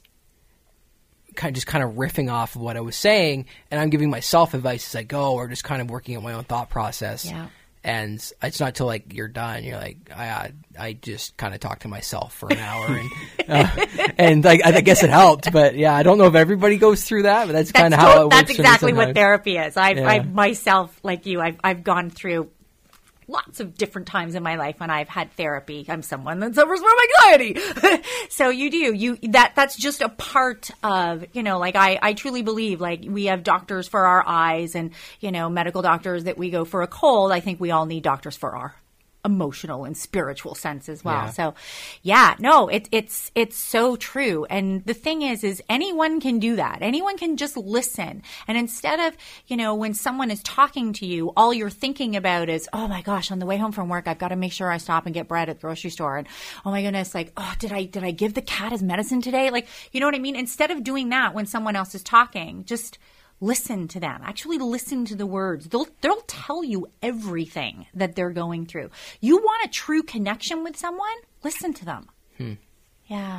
kind of just kind of riffing off of what I was saying, and I'm giving myself advice as I go, or just kind of working on my own thought process. Yeah. And it's not till like you're done, you're like, I I just kind of talked to myself for an hour, and uh, and like I guess it helped. But yeah, I don't know if everybody goes through that, but that's, that's kind of how it works. That's exactly what therapy is. I've, yeah. I've myself, like you, I've I've gone through lots of different times in my life when I've had therapy. I'm someone that suffers from anxiety. So you do, you, that, that's just a part of, you know, like I, I truly believe, like, we have doctors for our eyes and, you know, medical doctors that we go for a cold. I think we all need doctors for our emotional and spiritual sense as well. Yeah. So yeah, no, it, it's, it's so true. And the thing is, is anyone can do that. Anyone can just listen. And instead of, you know, when someone is talking to you, all you're thinking about is, oh my gosh, on the way home from work, I've got to make sure I stop and get bread at the grocery store. And oh my goodness, like, oh, did I, did I give the cat his medicine today? Like, you know what I mean? Instead of doing that when someone else is talking, just listen to them. Actually listen to the words. They'll they'll tell you everything that they're going through. You want a true connection with someone? Listen to them. Hmm. Yeah.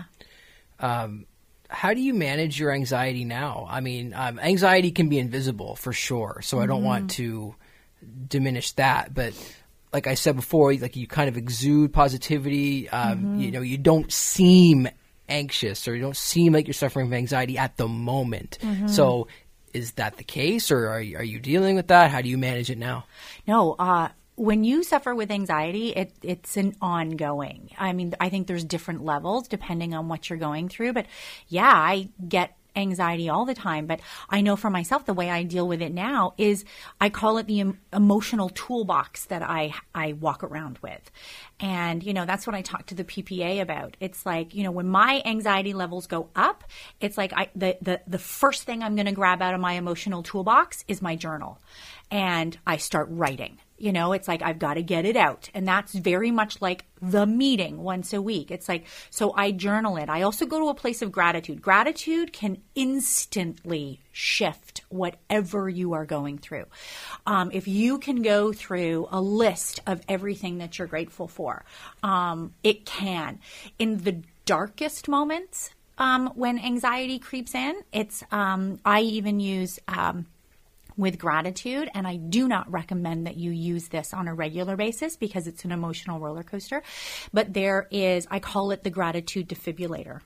Um, how do you manage your anxiety now? I mean, um, anxiety can be invisible for sure, so I don't mm-hmm. want to diminish that. But like I said before, like you kind of exude positivity. Um, mm-hmm. You know, you don't seem anxious or you don't seem like you're suffering from anxiety at the moment. Mm-hmm. So is that the case, or are you, are you dealing with that? How do you manage it now? No, uh, when you suffer with anxiety, it, it's an ongoing. I mean, I think there's different levels depending on what you're going through. But yeah, I get anxiety all the time. But I know for myself, the way I deal with it now is I call it the em- emotional toolbox that I, I walk around with. And, you know, that's what I talk to the P P A about. It's like, you know, when my anxiety levels go up, it's like I, the, the, the first thing I'm going to grab out of my emotional toolbox is my journal. And I start writing. You know, it's like I've got to get it out. And that's very much like the meeting once a week. It's like, so I journal it. I also go to a place of gratitude. Gratitude can instantly shift whatever you are going through. Um, if you can go through a list of everything that you're grateful for, um, it can. In the darkest moments, um, when anxiety creeps in, it's, um, I even use, um, with gratitude, and I do not recommend that you use this on a regular basis because it's an emotional roller coaster. But there is, I call it the gratitude defibrillator.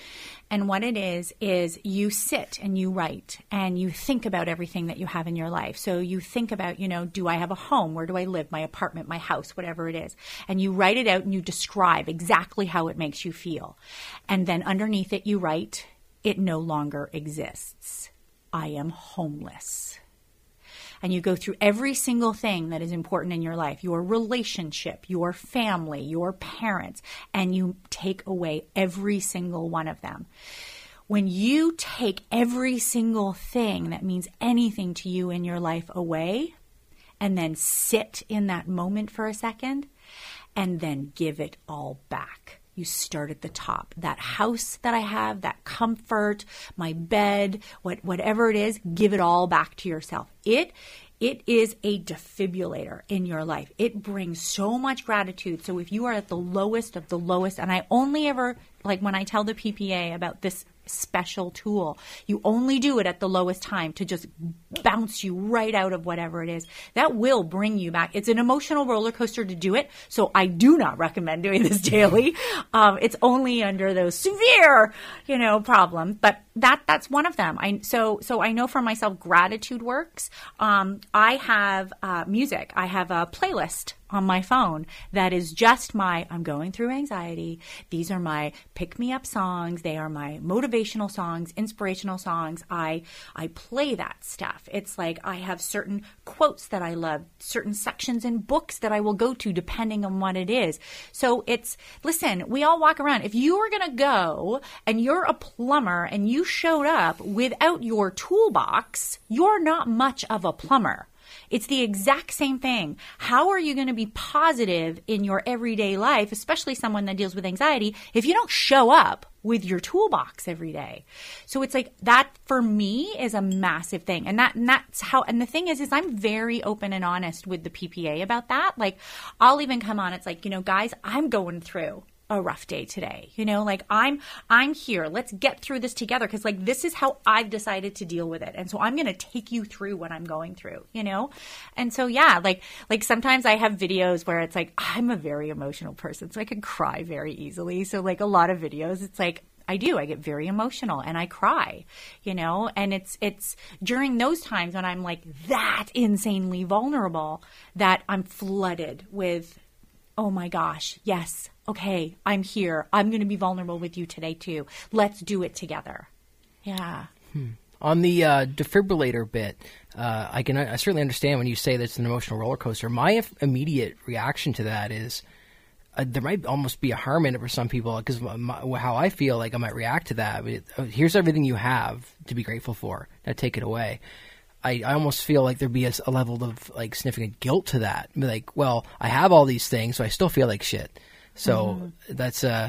And what it is, is you sit and you write and you think about everything that you have in your life. So you think about, you know, do I have a home? Where do I live? My apartment, my house, whatever it is. And you write it out and you describe exactly how it makes you feel. And then underneath it, you write, it no longer exists. I am homeless. And you go through every single thing that is important in your life, your relationship, your family, your parents, and you take away every single one of them. When you take every single thing that means anything to you in your life away, and then sit in that moment for a second, and then give it all back. You start at the top. That house that I have, that comfort, my bed, what, whatever it is, give it all back to yourself. It, it is a defibrillator in your life. It brings so much gratitude. So if you are at the lowest of the lowest, and I only ever, like when I tell the P P A about this special tool, you only do it at the lowest time to just bounce you right out of whatever it is. That will bring you back. It's an emotional roller coaster to do it, so I do not recommend doing this daily. Um, it's only under those severe, you know, problems. But that that's one of them. I so so I know for myself, gratitude works. Um, I have uh, music. I have a playlist on my phone that is just my, I'm going through anxiety. These are my pick-me-up songs. They are my motivational songs, inspirational songs. I I play that stuff. It's like I have certain quotes that I love, certain sections in books that I will go to depending on what it is. So it's, listen, we all walk around. If you were going to go and you're a plumber and you showed up without your toolbox, you're not much of a plumber. It's the exact same thing. How are you going to be positive in your everyday life, especially someone that deals with anxiety, if you don't show up with your toolbox every day? So it's like that for me is a massive thing. And that and that's how, and the thing is, is I'm very open and honest with the P P A about that. Like I'll even come on, it's like, you know, guys, I'm going through a rough day today. You know, like I'm, I'm here. Let's get through this together. Cause like, this is how I've decided to deal with it. And so I'm going to take you through what I'm going through, you know? And so, yeah, like, like sometimes I have videos where it's like, I'm a very emotional person, so I can cry very easily. So like a lot of videos, it's like, I do. I get very emotional and I cry, you know, and it's, it's during those times when I'm like that insanely vulnerable that I'm flooded with, oh my gosh, yes, okay, I'm here. I'm going to be vulnerable with you today too. Let's do it together. Yeah. Hmm. On the uh, defibrillator bit, uh, I can I certainly understand when you say that it's an emotional roller coaster. My f- immediate reaction to that is uh, there might almost be a harm in it for some people, because how I feel like I might react to that. It, uh, here's everything you have to be grateful for. Now take it away. I, I almost feel like there'd be a, a level of like significant guilt to that. Be like, well, I have all these things, so I still feel like shit. So mm-hmm. that's uh,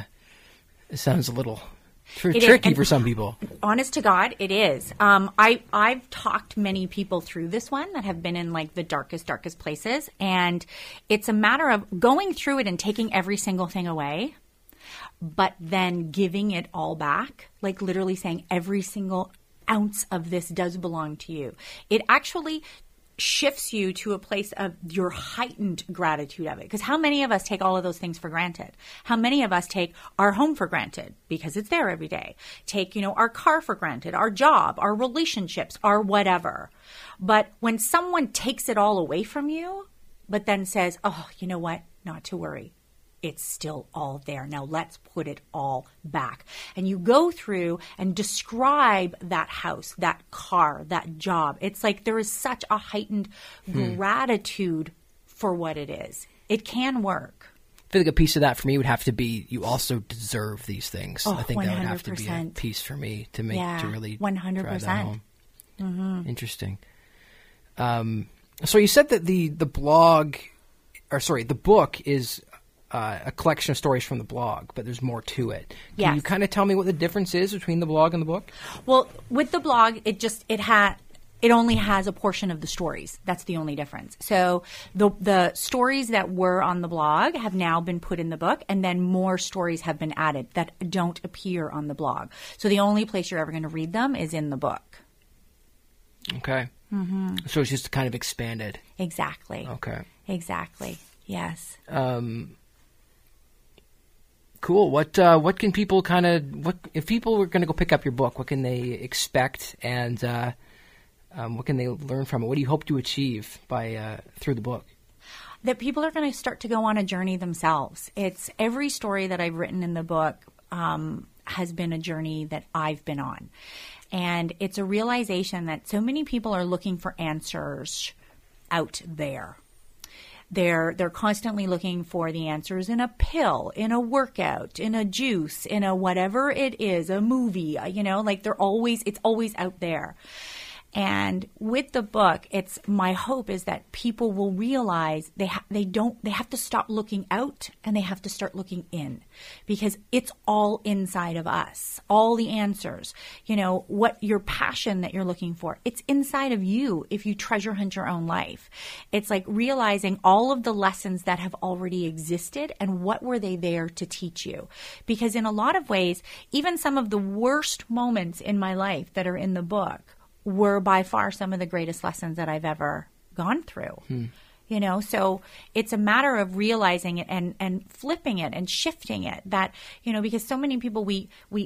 it sounds a little tr- tricky for some people. Honest to God, it is. Um, I I've talked many people through this one that have been in like the darkest, darkest places, and it's a matter of going through it and taking every single thing away. but then giving it all back, like literally saying every single ounce of this does belong to you. It actually shifts you to a place of your heightened gratitude of it. Because how many of us take all of those things for granted? How many of us take our home for granted because it's there every day? Take, you know, our car for granted, our job, our relationships, our whatever. But when someone takes it all away from you, but then says, oh, you know what? Not to worry. It's still all there. Now let's put it all back. And you go through and describe that house, that car, that job. It's like there is such a heightened hmm. gratitude for what it is. It can work. I feel like a piece of that for me would have to be you also deserve these things. Oh, I think one hundred percent. That would have to be a piece for me to make yeah, to really one hundred percent. drive that home. Mm-hmm. Interesting. Um, so you said that the, the blog, or sorry, the book is uh, a collection of stories from the blog, but there's more to it. Can yes. you kind of tell me what the difference is between the blog and the book? Well, with the blog, it just it had it only has a portion of the stories. That's the only difference. So the the stories that were on the blog have now been put in the book, and then more stories have been added that don't appear on the blog. So the only place you're ever going to read them is in the book. Okay. Mm-hmm. So it's just kind of expanded. Exactly. Okay. Exactly. Yes. Um, cool. What uh, what can people kind of what if people were going to go pick up your book? What can they expect, and uh, um, what can they learn from it? What do you hope to achieve by uh, through the book? That people are going to start to go on a journey themselves. It's every story that I've written in the book um, has been a journey that I've been on. And it's a realization that so many people are looking for answers out there. They're they're constantly looking for the answers in a pill, in a workout, in a juice, in a whatever it is, a movie, you know, like they're always, it's always out there. And with the book, it's my hope is that people will realize they ha- they don't they have to stop looking out and they have to start looking in, because it's all inside of us. All the answers, you know, what your passion that you're looking for, it's inside of you if you treasure hunt your own life. It's like realizing all of the lessons that have already existed and what were they there to teach you. Because in a lot of ways, even some of the worst moments in my life that are in the book were by far some of the greatest lessons that I've ever gone through. Hmm. You know, so it's a matter of realizing it and, and flipping it and shifting it that, you know, because so many people, we, we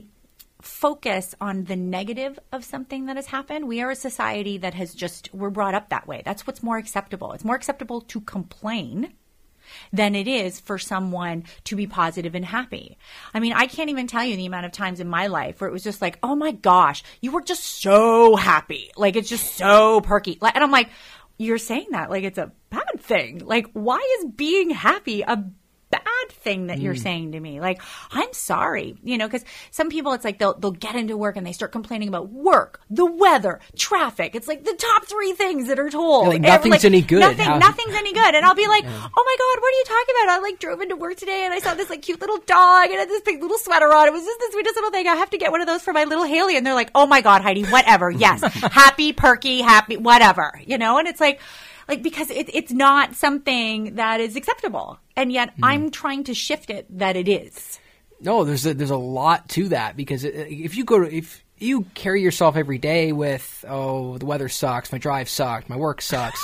focus on the negative of something that has happened. We are a society that has just, we're brought up that way. That's what's more acceptable. It's more acceptable to complain than it is for someone to be positive and happy. I mean, I can't even tell you the amount of times in my life where it was just like, oh my gosh, you were just so happy. Like, it's just so perky. And I'm like, you're saying that like it's a bad thing. Like, why is being happy a bad thing that mm. you're saying to me? Like, I'm sorry, you know, because some people, it's like they'll they'll get into work and they start complaining about work, the weather, traffic. It's like the top three things that are told. Yeah, like nothing's like, any good. Nothing, How- nothing's any good. And I'll be like, yeah. oh my God, what are you talking about? I like drove into work today and I saw this like cute little dog and it had this big little sweater on. It was just the sweetest little thing. I have to get one of those for my little Haley. And they're like, oh my God, Heidi, whatever. Yes. Happy, perky, happy, whatever, you know? And it's like, Like, because it, it's not something that is acceptable. And yet mm. I'm trying to shift it that it is. No, there's a, there's a lot to that, because if you go to, if you carry yourself every day with, oh, the weather sucks, my drive sucks, my work sucks,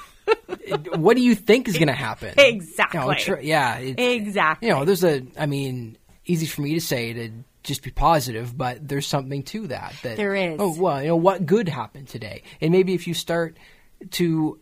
what do you think is going to happen? Exactly. You know, tr- yeah. Exactly. You know, there's a, I mean, easy for me to say to just be positive, but there's something to that. that there is. Oh, well, you know, what good happened today? And maybe if you start to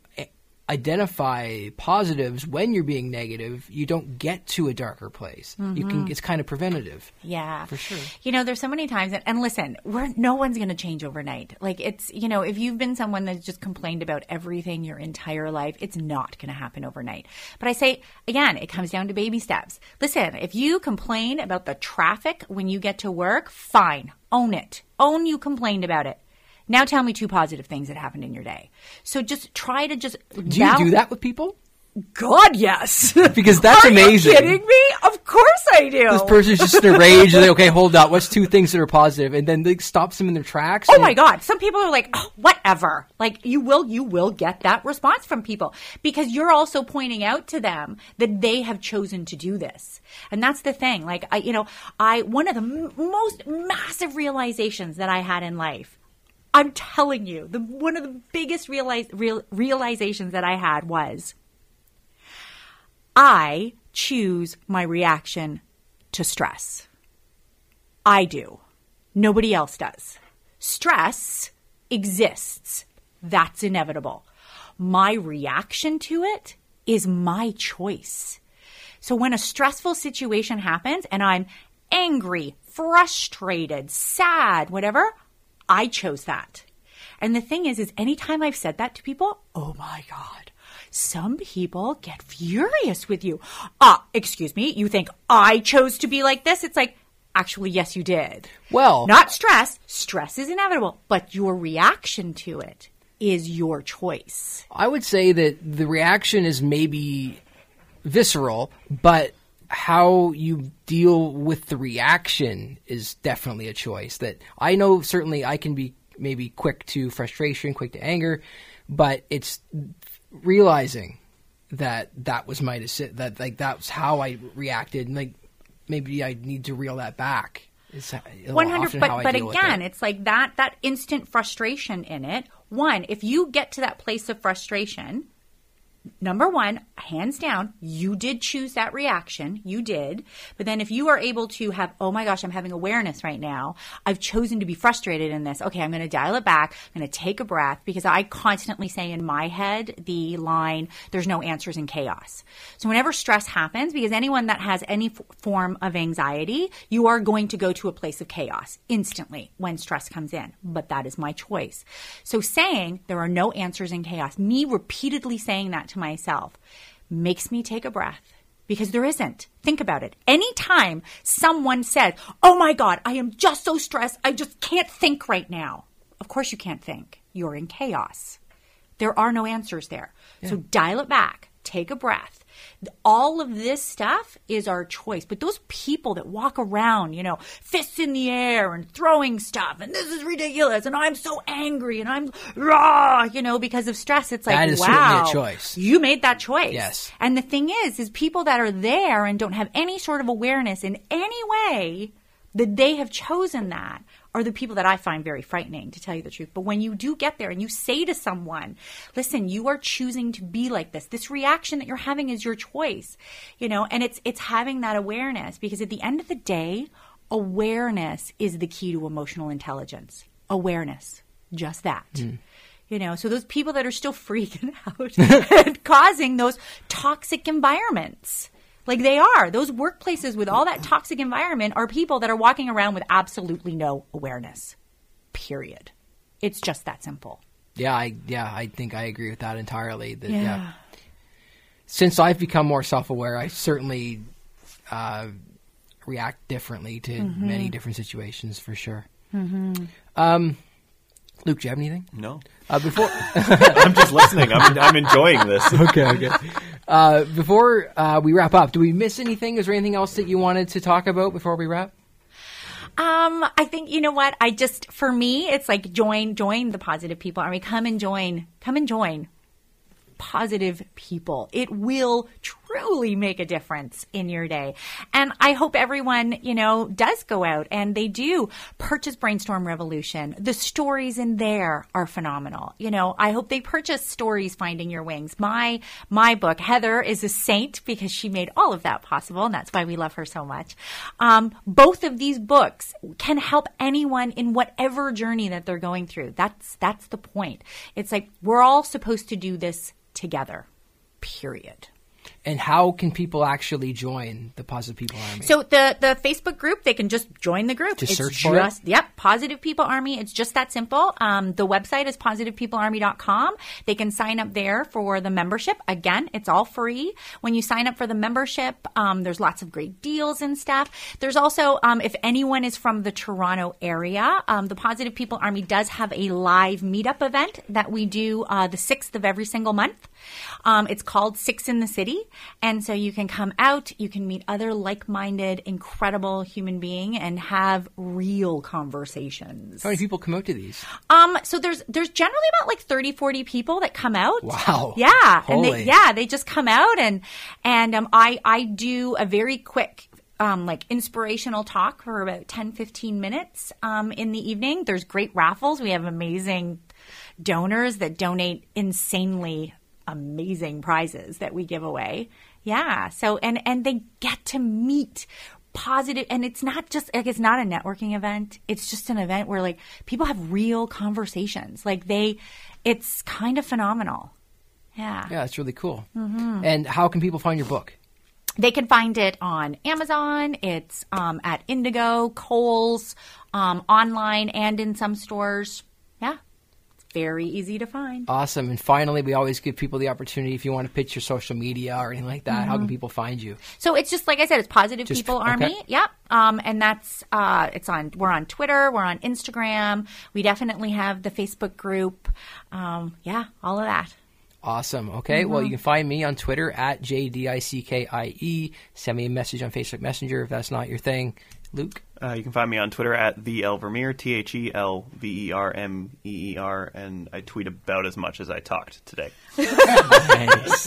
identify positives when you're being negative, you don't get to a darker place. Mm-hmm. You can. It's kind of preventative. Yeah, for sure. You know, there's so many times, and, and listen, we're no one's going to change overnight. Like, it's, you know, if you've been someone that's just complained about everything your entire life, it's not going to happen overnight. But I say again, it comes down to baby steps. Listen, if you complain about the traffic when you get to work, fine, own it. Own you complained about it. Now tell me two positive things that happened in your day. So just try to just Do you do that with people? God, yes. Because that's Are amazing. Are you kidding me? Of course I do. This person's just in a rage. They're like, okay, hold up. What's two things that are positive? And then they stops them in their tracks. Oh and- my God. Some people are like, oh, whatever. Like you will, you will get that response from people because you're also pointing out to them that they have chosen to do this. And that's the thing. Like, I, you know, I, one of the m- most massive realizations that I had in life, I'm telling you, the, one of the biggest realize, real, realizations that I had was, I choose my reaction to stress. I do. Nobody else does. Stress exists. That's inevitable. My reaction to it is my choice. So when a stressful situation happens and I'm angry, frustrated, sad, whatever, I chose that. And the thing is, is anytime I've said that to people, oh my God, some people get furious with you. Ah, excuse me, you think I chose to be like this? It's like, actually, yes, you did. Well, not stress. Stress is inevitable, but your reaction to it is your choice. I would say that the reaction is maybe visceral, but how you deal with the reaction is definitely a choice. That I know certainly I can be maybe quick to frustration, quick to anger, but it's realizing that that was my decision, that like that's how I reacted, and like maybe I need to reel that back. one hundred But but again, it. it's like that that instant frustration in it. One, if you get to that place of frustration, number one, hands down, you did choose that reaction. You did. But then if you are able to have, oh my gosh, I'm having awareness right now. I've chosen to be frustrated in this. Okay, I'm going to dial it back. I'm going to take a breath because I constantly say in my head the line, there's no answers in chaos. So whenever stress happens, because anyone that has any f- form of anxiety, you are going to go to a place of chaos instantly when stress comes in. But that is my choice. So saying there are no answers in chaos, me repeatedly saying that to myself makes me take a breath because there isn't. Think about it. Anytime someone said, oh my God, I am just so stressed. I just can't think right now. Of course you can't think. You're in chaos. There are no answers there. Yeah. So dial it back. Take a breath. All of this stuff is our choice. But those people that walk around, you know, fists in the air and throwing stuff, and this is ridiculous, and I'm so angry, and I'm raw, you know, because of stress, it's like, that is wow, certainly a choice. You made that choice. Yes. And the thing is, is people that are there and don't have any sort of awareness in any way that they have chosen that are the people that I find very frightening, to tell you the truth. But when you do get there and you say to someone, listen, you are choosing to be like this. This reaction that you're having is your choice, you know, and it's it's having that awareness, because at the end of the day, awareness is the key to emotional intelligence. Awareness. Just that. Mm. You know, so those people that are still freaking out and causing those toxic environments. Like they are. Those workplaces with all that toxic environment are people that are walking around with absolutely no awareness. Period. It's just that simple. Yeah, I yeah, I think I agree with that entirely. That, yeah. yeah. Since I've become more self-aware, I certainly uh, react differently to mm-hmm. many different situations, for sure. Mm-hmm. Um, Luke, do you have anything? No. Uh, before I'm just listening. I'm I'm enjoying this. Okay, okay. Uh, before uh, we wrap up, do we miss anything? Is there anything else that you wanted to talk about before we wrap? Um, I think, you know what? I just, for me, it's like join, join the positive people. I mean, come and join, come and join positive people. It will truly make a difference in your day. And I hope everyone, you know, does go out and they do purchase Brainstorm Revolution. The stories in there are phenomenal. You know, I hope they purchase Stories Finding Your Wings. My, my book, Heather is a saint because she made all of that possible, and that's why we love her so much. Um, both of these books can help anyone in whatever journey that they're going through. That's, that's the point. It's like we're all supposed to do this together, period. And how can people actually join the Positive People Army? So the, the Facebook group, they can just join the group. Just it's search for just, it? Yep, Positive People Army. It's just that simple. Um, the website is positive people army dot com. They can sign up there for the membership. Again, it's all free. When you sign up for the membership, um, there's lots of great deals and stuff. There's also, um, if anyone is from the Toronto area, um, the Positive People Army does have a live meetup event that we do uh, the sixth of every single month. Um, it's called Six in the City. And so you can come out, you can meet other like-minded, incredible human being and have real conversations. How many people come out to these? Um, so there's there's generally about like thirty, forty people that come out. Wow. Yeah. Holy. And they, yeah, they just come out and and um, I I do a very quick Um, like inspirational talk for about ten, fifteen minutes um, in the evening. There's great raffles. We have amazing donors that donate insanely amazing prizes that we give away. Yeah. So, and, and they get to meet positive, and it's not just like, it's not a networking event. It's just an event where like people have real conversations. Like they, it's kind of phenomenal. Yeah. Yeah, it's really cool. Mm-hmm. And how can people find your book? They can find it on Amazon. It's um, at Indigo, Kohl's, um, online and in some stores. Yeah. Very easy to find. Awesome. And finally, we always give people the opportunity, if you want to pitch your social media or anything like that, mm-hmm. how can people find you? So it's just, like I said, it's Positive Just- People okay. Army. Yep. Um, and that's, uh, it's on, we're on Twitter, we're on Instagram. We definitely have the Facebook group. Um, yeah, all of that. Awesome. Okay. Mm-hmm. Well, you can find me on Twitter at J D I C K I E. Send me a message on Facebook Messenger if that's not your thing. Luke? Uh, you can find me on Twitter at the El Vermeer, T H E L V E R M E E R, and I tweet about as much as I talked today. Nice.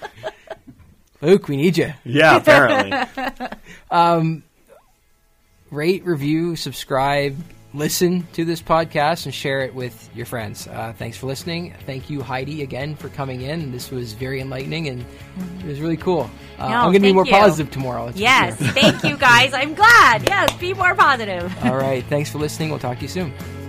Luke, we need you. Yeah, apparently. um, rate, review, subscribe, listen to this podcast, and share it with your friends. Uh, thanks for listening. Thank you, Heidi, again for coming in. This was very enlightening, and it was really cool. Uh, No, I'm going to be thank more you. positive tomorrow. that's for Yes. sure. Thank you, guys. I'm glad. Yes. Be more positive. All right. Thanks for listening. We'll talk to you soon.